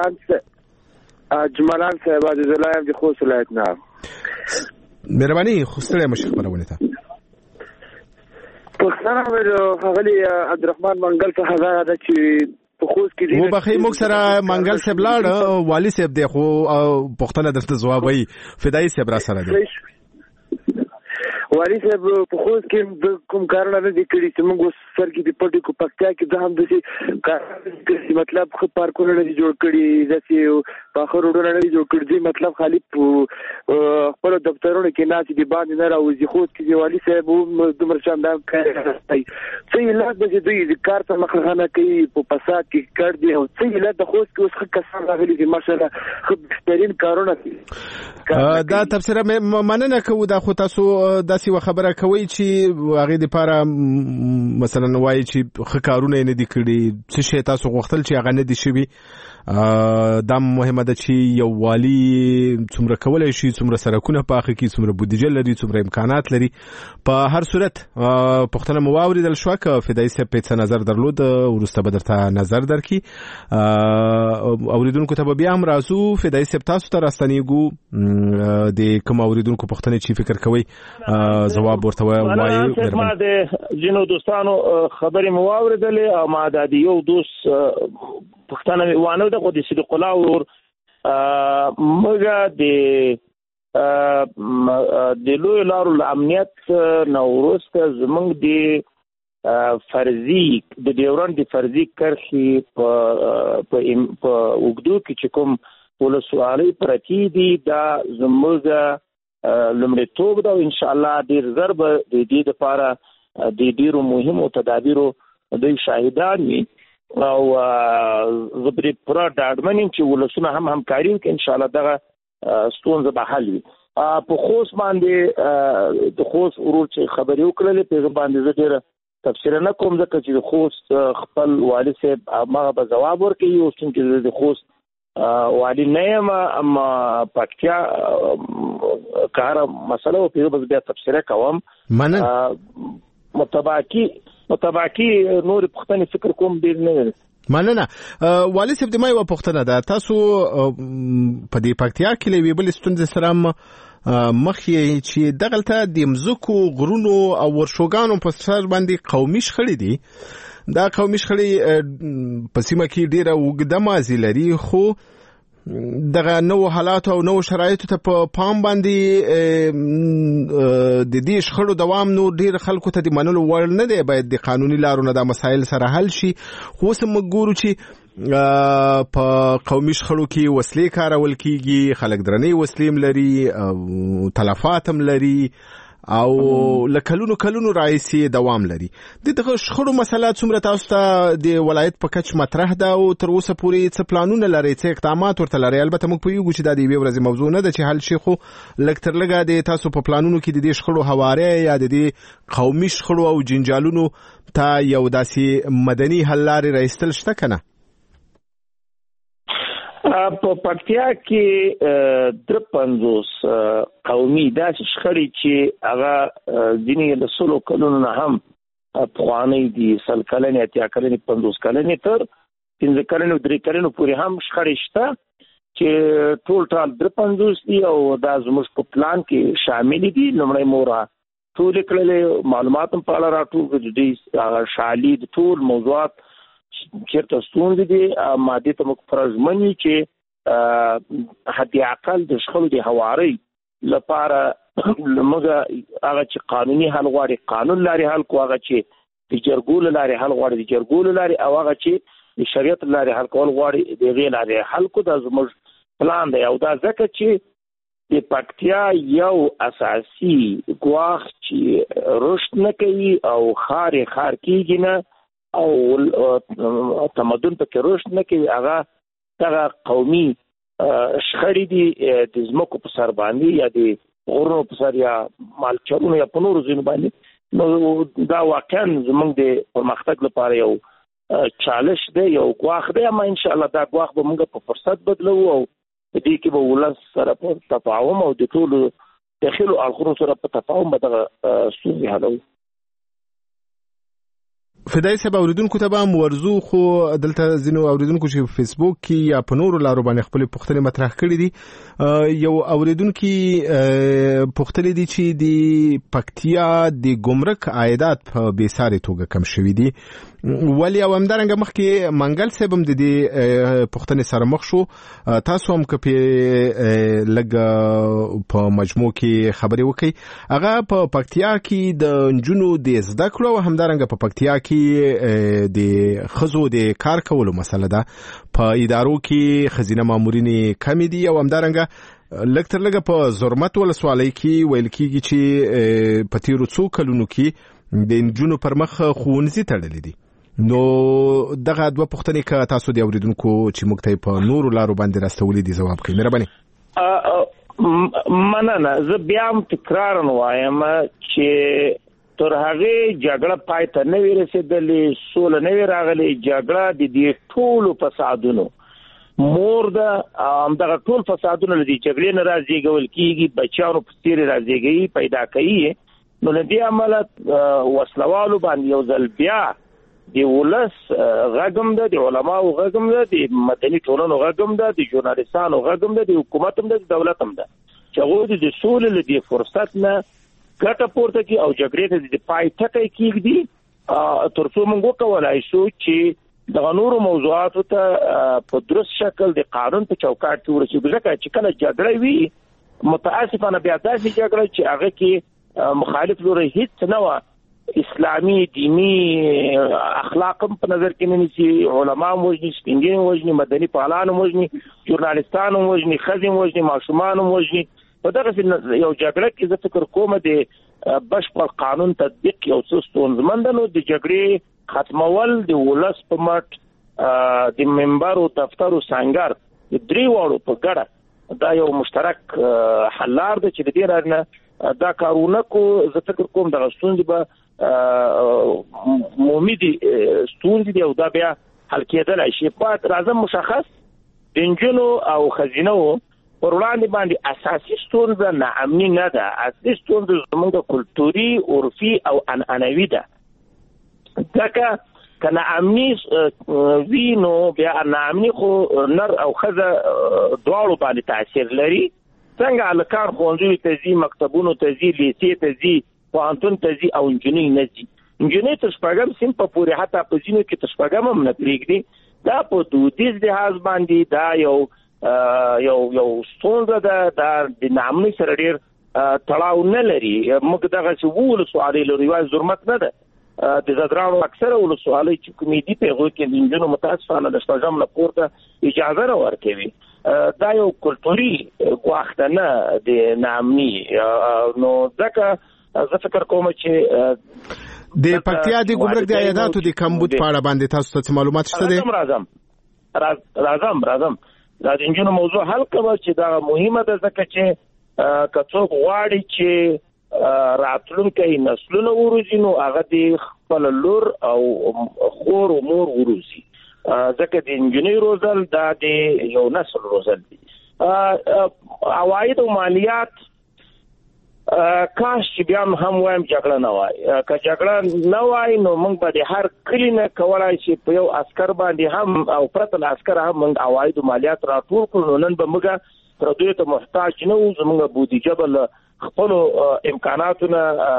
جمالان صاحب د زلایم د خوست ولایت نه مهرباني خوستره مشخ خبرونه ته پښتنه مې غلي عبدالرحمن منګل څخه دا د چې په خوست کې دی و بخې موږ سره منګل صاحب لاړ والی صاحب دی خو پښتنه درته جواب وي فدای صاحب را سره دی. والی صاحب په خوست کې کوم کارونه نه دي کړی چې موږ سر کې د پټي کو پکتیا کې د هم د کار مطلب خو پارکونه نه جوړ کړي چې په اخر وړاندې نه جوړ کړي مطلب خالی خپل دفترونو کې ناس دي باندې نه راوځي. خوست کې والی صاحب دومره شاندار کار کوي چې لاس به دوی د کار ته مخه کوي په فساد کې کار دي او چې لاس د خوست کې اوس ښه کسان راغلي دي ماشاءالله خو بهترین کارونه کوي. دا تفسیر مننه کوو. دا خو تاسو داسې خبره کوي چې هغه د لپاره مثلا وایي چې ښه کارونه نه دي کړي څه شی تاسو غوښتل چې هغه نه دي شوي. دا مهمه ده چې یو والی څومره کولای شي څومره سرکونه پاخه کی څومره بودیجه لري څومره امکانات لري. په هر صورت پښتنه مو واوریدل شو که فدای صاحب په نظر درلود ورسته به درته نظر درکې. اوریدونکو ته بیا هم راځو. فدای صاحب تاسو ته راستنیږو د کوم اوریدونکو پښتنه چې فکر کوي جواب ورته وایي. ما د جنو دوستانو خبرې مو واوریدلې او ما د یو دوست پښتنه وانه د قدس صدیق الله ور موږ د لوی لارو امنیت نوروسته زمونږ د فرضي د ډیورن د فرضي کرخي په وګدو کې چې کوم ولسوالۍ پرتی دي دا زموږ لمړیتوب دا ان شاء الله ډیر ضرب د دې لپاره د ډیرو مهمو تدابیرو د شاهدان وي او زبري پورا ډاډمنیم چې ولسونه هم همکاري وکړي ان شاء الله دغه ستونزه به حل وي. په خوست باندې د خوست ورور چې خبرې وکړلې په باندې زه ډېر تفسیر نه کوم ځکه چې د خوست خپل والي صاحب هغه به جواب ورکړي او چې د خوست والی نه یم اما پکتیا کار مسله او په بیا تفسیر کوم. متباکی نور پښتني فکر کوم ډیر نه. مننه. والی صاحب د ما یو پښتنه ده. تاسو په دې پکتیا کې لوي بل ستونزې سره مخې چې دغلته د مزکو غرونو او ورشوګانو په سر باندې قومي شخړې دي. دا قومي شخړې په سیمه کې ډیره وګړه مازی لري خو دغه نو حالات او نو شرایطو ته په پام باندې د دې شخړو دوام نو ډیر خلکو ته د منلو وړ نه دی. باید د قانوني لارو نه د مسایل سره حل شي. خو سم ګورو چې په قومي شخړو کې وسلې کارول کیږي، خلک درنې وسلې لري، تلفات هم لري او لکلونو راځي دوام لري. دغه شخړو مسله څومره تاسو ته د ولایت په کچ مطرح ده او تر اوسه پورې څه پلانونه لري، څه اقدامات ورته لري؟ البته موږ پوهیږو چې دا د یوې ورځې موضوع نه ده چې حل شي، خو لږ تر لږه د تاسو په پلانونو کې د دې شخړو هواره یا د دې قومي شخړو او جنجالونو ته یو داسې مدني حل لارې راایستل شته که نه؟ په پکتیا کې 53 قومي داسې شخړې چې هغه ځینې له 100 کلونو نه هم پخوانۍ دي، 100 کلنې، 80 کلنې، 50 کلنې تر 15 کلنې او 3 کلنې پورې هم شخړې شته چې ټول 53 دي او دا زموږ په پلان کې شامل دي. لومړی مورا ټول کړل معلومات په اړه راټول دي، شالید ټول موضوعات چیرته ستونزې دي ماده ته موږ فرضمنی چې حد اقل د شخړو د هواري لپاره موږ هغه چې قانوني حل غواړي قانون لاري حل کو، هغه چې د جرګول لاري حل غواړي د جرګول لاري، او هغه چې د شریعت لاري حل کول غواړي د غیر لاري حل کو. دا زموږ پلان دی او دا ځکه چې د پکتیا یو اساسي ګواښ چې رشد نه کوي او خار کیږي نه او تمدن په کې رشد نه کوي، هغه قومي شخړې دي د ځمکو په سر باندې یا د غرونو په سر یا مالچرونو یا په نورو ځینو باندې. نو دا واقعا زموږ د پرمختګ لپاره یو چالش دی، یو ګواښ دی، اما ان شاء الله دا ګواښ به موږ په فرصت بدلو او په دې کې به ولس سره په تفاهم او د ټولو داخلو اړخونو سره په تفاهم به دغه ستونزې حلوو. فدای صاحب، اوریدونکو ته به ورزو، خو دلته ځینو اوریدونکو چې په فیسبوک کې یا په نورو لارو باندې خپل پوښتنې مطرح کړې دي. یو اوریدونکو پوښتنې دي چې د پکتیا د ګمرک عایدات په بیساري توګه کم شوي دي، ولی او همدارنګه مخکې منګل صاحب هم د دې پوښتنې سره مخ شو. تاسو هم که لږ په مجموع کې خبرې وکړئ. هغه په پکتیا کې د نجونو د زده کړو او همدارنګه په پکتیا کې د ښځو د کار کولو مسله ده. په ادارو کې ښځینه مامورینې کمې دي او همدارنګه لږ تر لږه په زرمت ولسوالۍ کې ویل کېږي چې په تیرو څو کلونو کې د نجونو پر مخ ښوونځي تړلي دي. نو دغه دوه پوښتنې که تاسو د اوریدونکو چې موږ ته په نورو لارو باندې راستولي دي ځواب کړئ. مهرباني. مننه. زه بیا هم تکرار وایم چې تر هغه جګړه پای ته نه وي رسېدلې، سوله نه وي راغلې. جګړه د دې ټولو فسادونو مور ده، همدغه ټول فسادونه له دې جګړې نه رازېږول کېږي، بچیانو په څېرې رازېږي پیدا کوي. نو له دې امله وسلوالو باندې یو ځل بیا د ولس غږم ده، د علماو غږم ده، د مدني ټولنو غږم ده، د ژورنالستانو غږم ده، د حکومت هم ده، د دولت هم ده، چې هغوی د سولې له دې فرصت نه ګټه پورته کړي او جګړې ته د پای ټکی کېږدي تر څو موږ وکولای شو چې دغه نورو موضوعاتو ته په درست شکل د قانون په چوکاټ کې ورسېږو. ځکه چې کله جګړه وي متاسفانه بیا داسې جګړه چې هغه کې مخالف لوري هیڅ نه وه، اسلامي دینی اخلاق په نظر کې نه نیسي، علما وژني، سپین ږیري وژني، مدني فعالان وژني، ژورنالستان وژني، ښځې وژني، ماشومان وژني. په دغه یو جګړه کې زه فکر کوم د بشپړ قانون تطبیق یو څه ستونزمن ده. نو د جګړې ختمول د ولس په مټ د منبر او دفتر او سنگر د درې واړو په ګډه دا یو مشترک حل لار ده چې د دې رانه دا کارونه کو. زه فکر کوم دغه ستونزې به مومي دي ستونزې دي او دا بیا حل کېدلی شي. باید راځم مشخص د نجونو او ښځینهو پر وړاندې باندې اساسي ستونزه ناامني نه ده، اصلي ستونزه زموږ کلتوري، عرفي او عنعنوي ده. ځکه که ناامني وي نو بیا ناامني خو نر او ښځه دواړو باندې تاثیر لري. څنګه هلکان ښوونځیو ته ځي، مکتبونو ته ځي، لیسې ته ځي، پوهنتون ته ځي او نجونې نه ځي. نجونې تر شپږم صنف پورې حتی په ځینو کې تر شپږم هم نه پرېږدي. دا په دودیز لحاظ باندې دا یو ستونزه ده، دا د ناامنۍ سره ډېر تړاو نه لري. موږ دغسې 12 سوالې لرو، یوازې زرمت نه ده. د زدرانو اکثره ولسوالۍ چې کومې دي په هغوی کې د نجونو متاسفانه د شپږم نه پورته اجازه نه ورکوي. دا یو کلتوري ګواښ ده نه د ناامني. نو ځکه زه فکر کوم چې د پکتیا د ګمرک د عایداتو د کمبود په اړه باندې تاسو ته معلومات شته دي؟ راځم دا د نجونو موضوع حل کوه چې دا مهمه ده، ځکه چې که څوک غواړي چې راتلونکي نسلونه وروزي نو هغه د خپل لور او خور او مور وروزي، ځکه د انجینر روزل دا د یو نسل روزل دي. عواید او مالیات کاش چې بیا هم وایم جګړه نه وای. که جګړه نه وای نو موږ به د هر کلی نه کولای شي په یو عسكر باندې هم او پرته له عسكر هم موږ عواید او مالیات راټول کړو. نن به موږ تر دوی ته محتاج نه وو، زموږ بودیجه به خپل امکاناتونه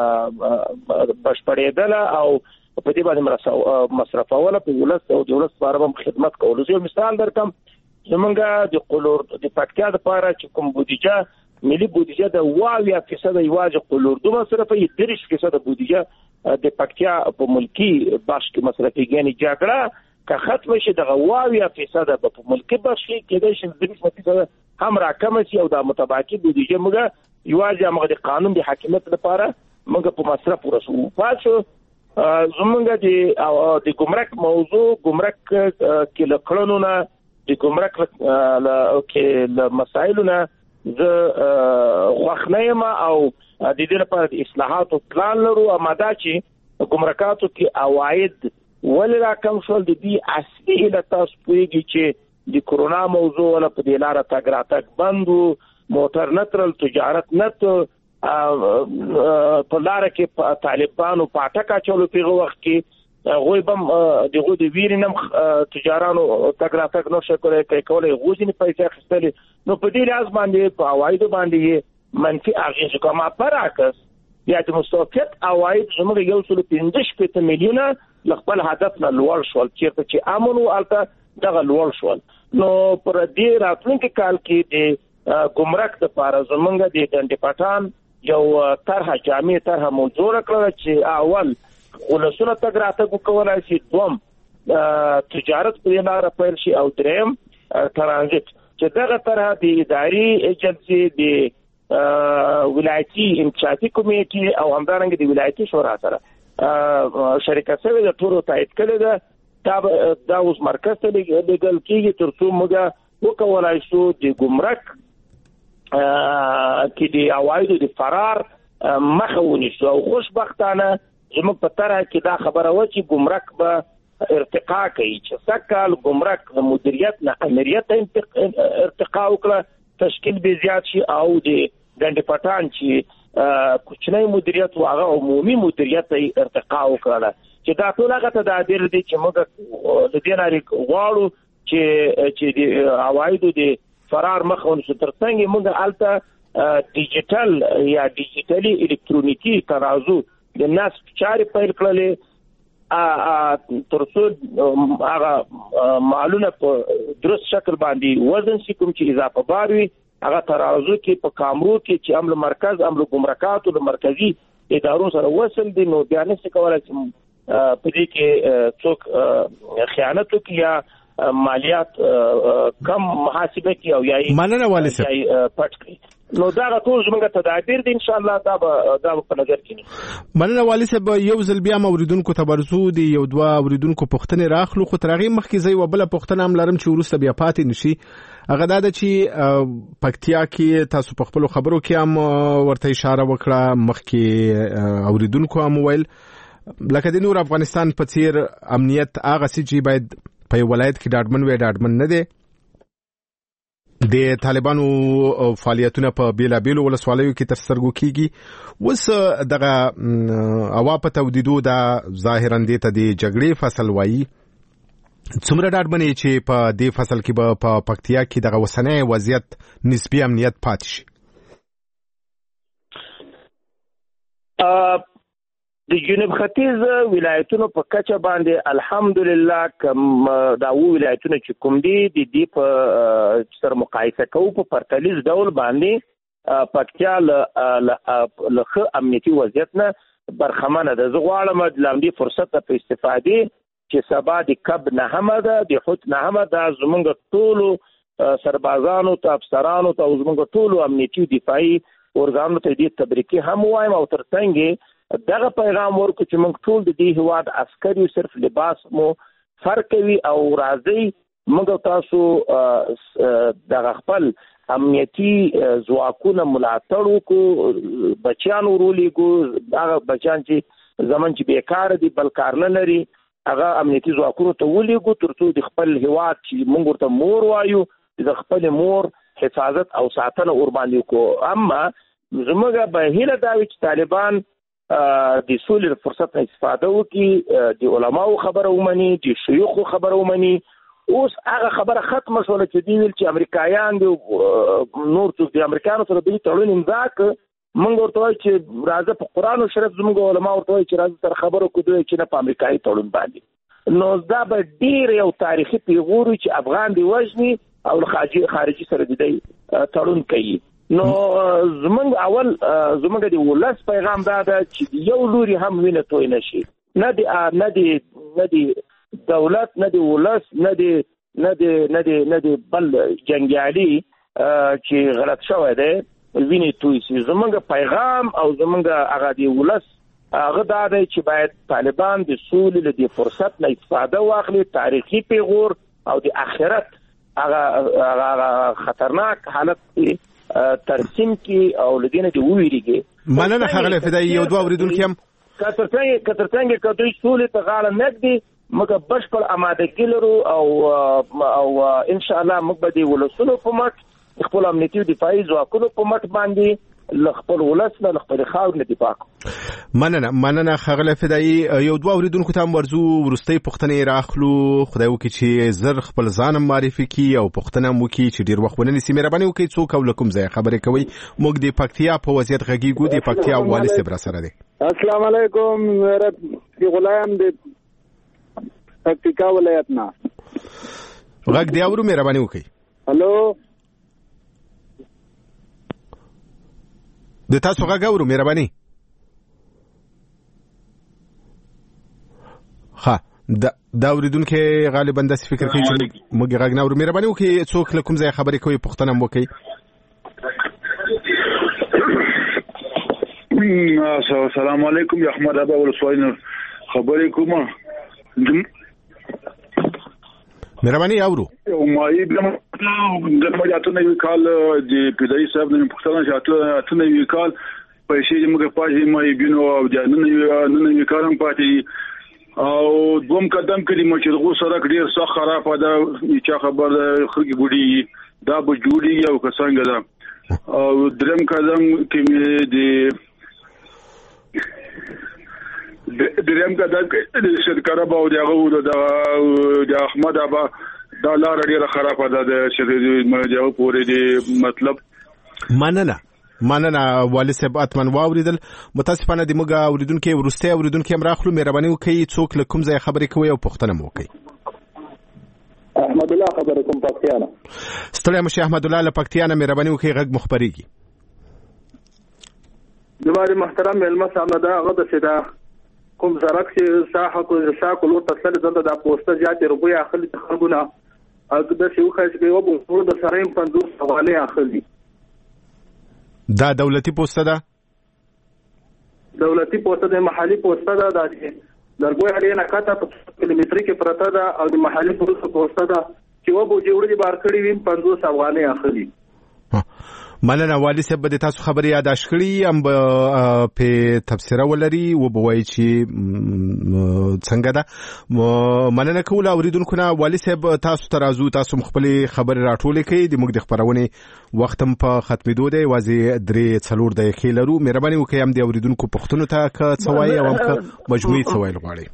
بشپړېدل او په دې باندې مصرفوله په ولس او د ولس لپاره هم خدمت کول. یو مثال درکم، زمونږ د قلور د پکتیا لپاره چې کوم بودیجه ملي بودیجه د 20% یوازې قلوردو مصرفي، 30% بودیجه د پکتیا په ملکی بخش کې مصرفي. یعنی جګړه که ختم شي دغه 20% په ملکی بخش کې کېدای شي 30% هم راکم شي او د متباقي بودیجه موږ یوازې موږ د قانون د حاکمیت لپاره موږ په مصرف ورسو. پاتې زمونږ د ګمرک موضوع، ګمرک کې لکړنو نه د ګمرک کې له مسایلو نه زه خوښ نه یم او د دې لپاره د اصلاحاتو پلان لرو. اماده چې ګمرکاتو کې عواید ولې راکم شول، د دې اصلي علت تاسو پوهیږئ چې د کرونا موضوع ولا په دې لاره تګ راتګ بند وو، موټر نه ترل، تجارت نه په لاره کې طالبانو پاټک اچولو په وخت کې غوی بم دغه د ویرینم تجارانو تګ راتګ نو شکل کولای غوځنی پیسې اخیستلې. نو په دې لحاظ باندې په عوایدو باندې منفي اغیز کومه پراکس یا د مستوفیت عواید زموږ 1.15 میلیونه خپل هدف نه لوړ شول، چیرته چې امن او الته دغه لوړ شول. نو پر دې راتلونکي کال کې د ګمرک د لپاره زموږ د ډنډ پټان یو طرحه جامع طرحه موضوع کړل چې اول ولسونه تګ راتګ کولای شي، دوم تجارت په لاره پیل شي او دریم ترانزیت. چې دغه طرحه د اداري ایجنسی د ولایتي امتیازي کمیټې او همدارنګه د ولایتي شورا سره شریکت شوی د ټولو تایید کړی ده. دا اوس مرکز ته لګل کېږي ترڅو موږ وکولای شو د ګمرک کې د عوایدو د فرار مخه ونیسو. او خوشبختانه زموږ په طرح کې دا خبره و چې ګمرک به ارتقا کوي، چې سکهال ګمرک د مدیریت نه امریت ارتقا وکړه، تشکیل به زیات شي او د ډنډ پټان چې کوچنی مدیریت او هغه عمومي مدیریت ارتقا وکړه. چې دا ټول هغه تدابیر دي چې موږ د دې لارې غواړو چې د عوایدو د فرار مخه ونیسو. ترڅنګ موږ الته ډیجیټل یا ډیجیټلي الکترونیکي ترازو د ناس چارې پیل کړلې ترڅو هغه مالونه په درست شکل باندې وزن شي، کوم چې اضافه بار وي هغه ترازو کې په کامرو کې چې عمل مرکز عمل ګمرکاتو د مرکزی ادارو سره وصل دي. نو بیا نشي کولای چې په دې کې څوک خیانت وکړي یا مالیات کم محاسبه کوي او یا مننه والي صاحب پټ کړي. نو دا ټول زموږ تدابیر دي، ان شاء الله دا په نظر کې. مننه والي صاحب، یو ځل بیا موریدونکو ته برسو دي یو دوه اوریدونکو پوښتنې راخلو، خو تر هغې مخکې زه یوه بله پوښتنه هم لرم چې وروسته بیا پاتې نشي. هغه دا ده چې پکتیا کې تاسو په خپلو خبرو کې هم ورته اشاره وکړه، مخکې اوریدونکو هم وویل لکه د نور افغانستان په څیر امنیت هغه څه چې باید په یو ولایت کې ډاډمن وي ډاډمن نه دی. د طالبانو فعالیتونه په بیلابیلو ولسوالیو کې تر سترګو کیږي. اوس دغه هوا په تودیدو دا ظاهرا دې ته د جګړې فصل وایي. څومره ډاډمن یې چې په دې فصل کې به په پکتیا کې دغه اوسنی وضعیت نسبي امنیت پاتې شي؟ د جنوب ختیځ ولایتونو په کچه باندې الحمدلله کوم دا ولایتونه چې کوم دي د دې په سره مقایسه کوو په پرتلیز ډول باندې پکتیا له امنیتي وضعیت نه برخمنه ده. زه غواړم د لامدي فرصت په استفادې چې سبا د کب نهمه ده د حوت نهمه ده زمونږ ټولو سربازانو ته افسرانو ته او زمونږ ټولو امنیتي دفاعي ارګانونو ته دې تبریکي هم وایم او ترڅنګ دغه پیغام ورکړو چې موږ ټول د دې هیواد عسکري صرف لباس مو فرق کوي او راځي موږ تاسو دغه خپل امنیتي ځواکونه ملاتړ وکړو بچیان ورولیږو هغه بچیان چې زمون چې بیکار دي بل کار نه لري هغه امنیتي ځواکونو ته ولیږو ترڅو د خپل هیواد چې موږ ورته مور وایو د خپل مور حفاظت او ساتنه ور باندې وکړو. اما زموږ به هیله دا وي چې طالبان د سولې فرصت نه استفاده وکړي د علماو خبره ومني د شيوخو خبره ومني. اوس هغه خبره ختمه شوله چې دی ویل چې امریکایان دي نور څوک د امریکایانو سره د تړون امضا کړ موږ ورته وایو چې راځه په قرآن او شریعت زموږ علما ورته وایي چې راځه سره خبرو کوو چې نه په امریکایي تړون باندې. نو دا به ډېر یو تاریخي پیغور وي چې افغان دی وژني او خارجي سره د تړون کوي. نو زموږ د ولس پیغام دا ده چې یو لوري هم وینه توی نشي نه دی دولت نه دی ولس نه دی بل جنګیالي چې غلط شوی دی ویني توی سي. زموږ پیغام او زموږ هغه دی ولس هغه دا دی چې باید طالبان د سولې له دې فرصت نه استفاده واخلي تاریخي پیغور او د آخرت هغه خطرناک حالت ترسیم کی او لدینه دی ویریږي. مننه ښاغلی فدایي یو دوه اوریدونکي هم کترڅنګ کدوې سولې ته غاړه نږدي موږ بشپړ آمادګي لرو او ان شاء الله موږ به د ولسونو په مټ خپل امنیتي دفاعي ځواکونو په مټ باندې خپل ولس نه خپل خاور نه دفاع کوو. مننه ښاغلی فدایي یو دوه اوریدونکو ته هم ورځو وروستۍ پوښتنې راخلو. خدای وکړي چې زر خپل ځان معرفي کړي او پوښتنه هم وکړي چې ډېر وخت ونه نیسي. مهرباني وکړئ څوک او له کوم ځایه خبرې کوئ. موږ د پکتیا په وضعیت غږیږو. د پکتیا والي صاحب را سره دی. السلام علیکم. د غلام د پکتیکا ولایت نه غږ دی اورو. مهرباني وکړئ. هلو د تاسو غږ اورو. مهرباني ها دا اوریدونکو غالبا داسې فکر کوي چې موږ غږ نه اورو. مهرباني وکړئ څوک له کوم ځای خبرې کوي پوښتنه هم وکړئ. السلام علیکم احمد ابا ولسوالۍ خبرې کوم. مهرباني اورو. مایي د مجاتونه کال د پیدایي صاحب نه پوښتنه شاته نه کال پیسې موږ پاتې مایي بینو او نه کارم پاتې او دوم قدم کلی مچرغو سره ډیر سخت خراب ده چې خبر خرګي ګوډي دا به جوړي او څنګه ده او درم قدم کې دریم قدم کې شرکاره باو د احمد ابا دا لار ډیره خراب ده د شریعت مجاو پورې دی مطلب. مننه والي صاحب اتمن واوریدل. متاسفانه د موږ اوریدونکو ورسته اوریدونکو هم راخلو. مهرباني وکړئ څوک له کوم ځای خبرې کوي او پوښتنه مو وکړئ. احمد الله خبرې کوم پکتیا نه. ستړی مشه احمد الله له پکتیا نه. مهرباني وکړئ غږ مخبريږي. جوړ محترم ملما صاحب دا هغه د سیدا کوم زرک چې ساحه لور تسل زنده د پوسټ زیات روپیا اخلي خلګونه او د شیو خاص کې و په د سریم 50 حواله اخلي. دا دولتي پوسټ ده. دولتي پوسټ ده محلي پوسټ ده د درګوي اړې نه کاته په کیلومتر کې پرته ده او د محلي پوسټ ده چې و به جوړې بار کړی وي 50 افغانۍ اخلي. مننه والي صاحب د تاسو خبرې یاداش کړی ام په تفسیر ولري و بوای چې څنګه ده. مننه کوله اوریدونکو نه. والي صاحب تاسو ترازو تاسو خپل خبرې راټولې کړئ. د موږ د خبرونه وخت هم په ختمېدو دی. واځي 3-4 دقیقې لرو. مهرباني وکړئ هم د اوریدونکو پوښتنو ته که څه وایي او هم که مجموعي څه وایي غواړئ.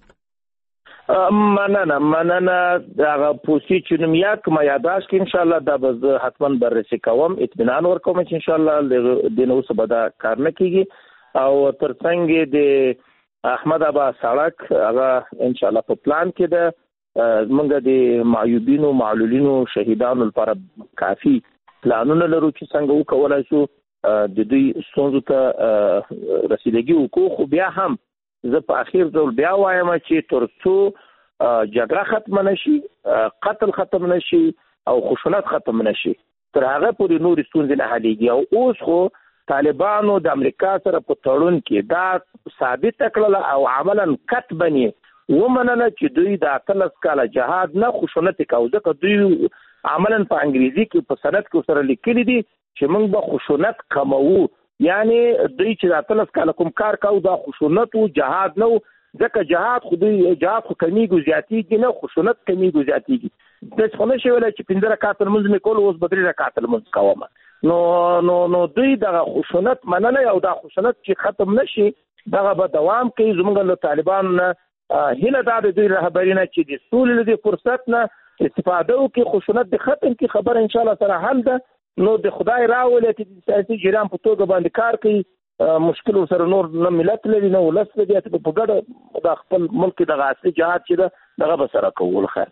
مننه دا پوسی چې نوم یاد کما یاداش کې ان شاء الله دا به حتما بررسي کوم اطمینان ورکوم چې ان شاء الله د نو څه بدا کار نه کیږي او ترڅنګ د احمد ابا سړک هغه ان شاء الله په پلان کې ده. موږ د معیوبینو معلولینو شهیدانو لپاره کافي پلانونه لرو چې څنګه وکولای شو د دوی ستونزو ته رسیدګي وکړو. خو بیا هم زه په اخیر ډول بیا وایم چې تر څو جګړه ختم نشي، قتل ختم نشي او خشونت ختم نشي، تر هغه پورې نور ستونزې نه حلېږي. او اوس خو طالبانو د امریکا سره په تړون کې دا ثابت کړل او عملاً کتباً ومنله چې دوی د 18 کاله جهاد نه خشونت کوي. ځکه دوی عملاً په انګریزي کې په سند کې سره لیکلي دي چې موږ به خشونت کموو. یعنی دوی چې د 18 کاله کوم کار کوي دا خشونت او جهاد نه، ځکه جهاد خو کمیږي زیاتېږي نه، خشونت کمیږي زیاتېږي. د څونه شی ویل چې 15 رکعات لمونځ مې کول، اوس به 3 رکعات لمونځ کوم. نو دوی دغه خشونت مننه او دا خشونت چې ختم نشي دغه به دوام کوي. زموږ له طالبانو نه هیله دا د دوی رهبري نه چې د سولې د فرصت نه استفاده وکړي، خشونت د ختم کی خبر ان شاء الله سره حل ده. نو د خدای راولې چې د سیاسي جریان په توګه باندې کار کوي، مشکل سره نور نه ملت لري نه ولس لري، په ګډه د خپل ملک د اصلي جهاد چې دغه به سره کوو. خیر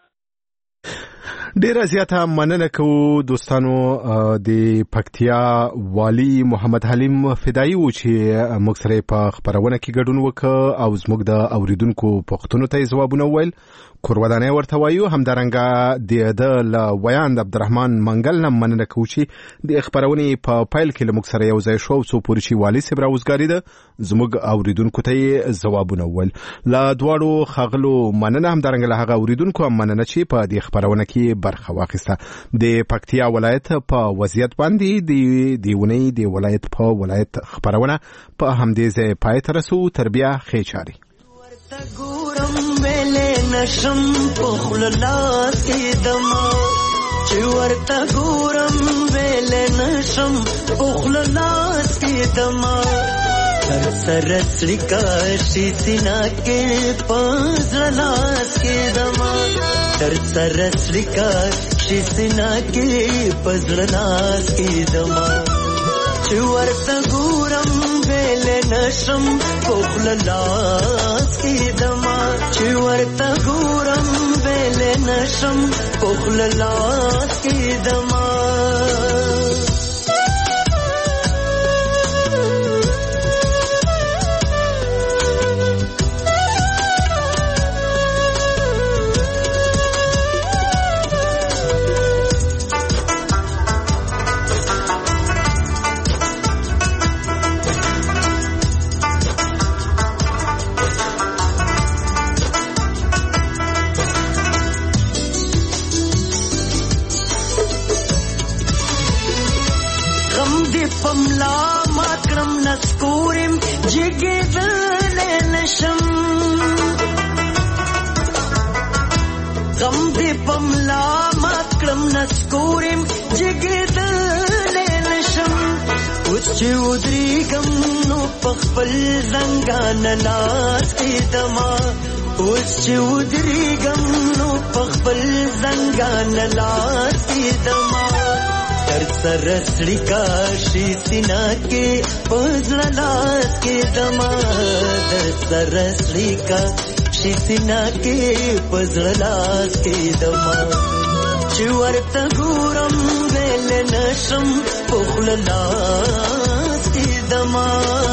ډیره زیاته مننه کوو دوستانو. د پکتیا والی محمد حلیم فدایی و چې موږ سره په خبرونه کې ګډون وکړ او زموږ د اوریدونکو پوښتنو ته ځوابونه وویل. کورودانه ورته وایو همدارنګه د ویاند عبدالرحمن منګل نه مننه کوو چې د خبرونې په پایل کې له موږ سره یو ځای شو څو پورې چې والی صاحب راوزګاریده زموږ اوریدونکو ته ځوابونه وویل. له دواړو ښاغلو مننه، همدارنګه له هغه اوریدونکو هم مننه چې په دې خبرونه کې برخه واخیسته. د پکتیا ولایت په وضعیت باندې د ونی د ولایت په ولایت خبرونه په همدې ځای پای ته رسو. تر بیا ښې چارې. ګورم ویلې نشم په خوله لاس کې دما، چې ورته ګورم ویلې نشم په خوله لاس کې دما، سر سر سړی کاشي سینا کې پزړه لاس کې دما، سر سر سړی کاشي سینا کې پزړه لاس کې دما، چې ورته ګورم ویلې نشم په خوله لاس کې دما، چې ورته ګورم ویلې نشم په خوله لاس کې دما. پملا ماکرم نسکورم جگی دل نشم، غم دی پملا ماکرم نسکورم جگی دل نشم، اوس چې ودریږم نو پخپل زنګان لاس کې دما، اوس چې ودریږم نو پخپل زنګان لاس کې دما، سر سر سړی کاشي سینا کې پزړه لاس کې دما، سر سر سړی کاشي سینا کې پزړه لاس کې دما، چې ورته ګورم ویلې نشم په خوله لاس کې دما.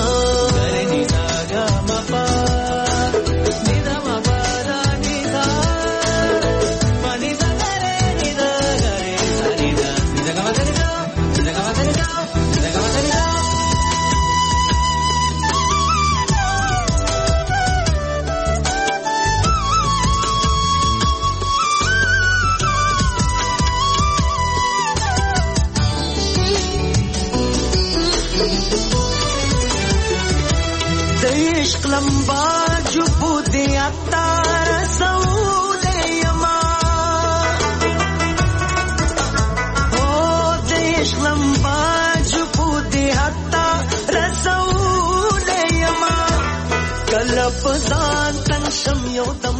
لمبا جبو دیا تار سولے یما، او دیش لمبا جبو دیا تار سولے یما، کلپ زان تنشم یو دم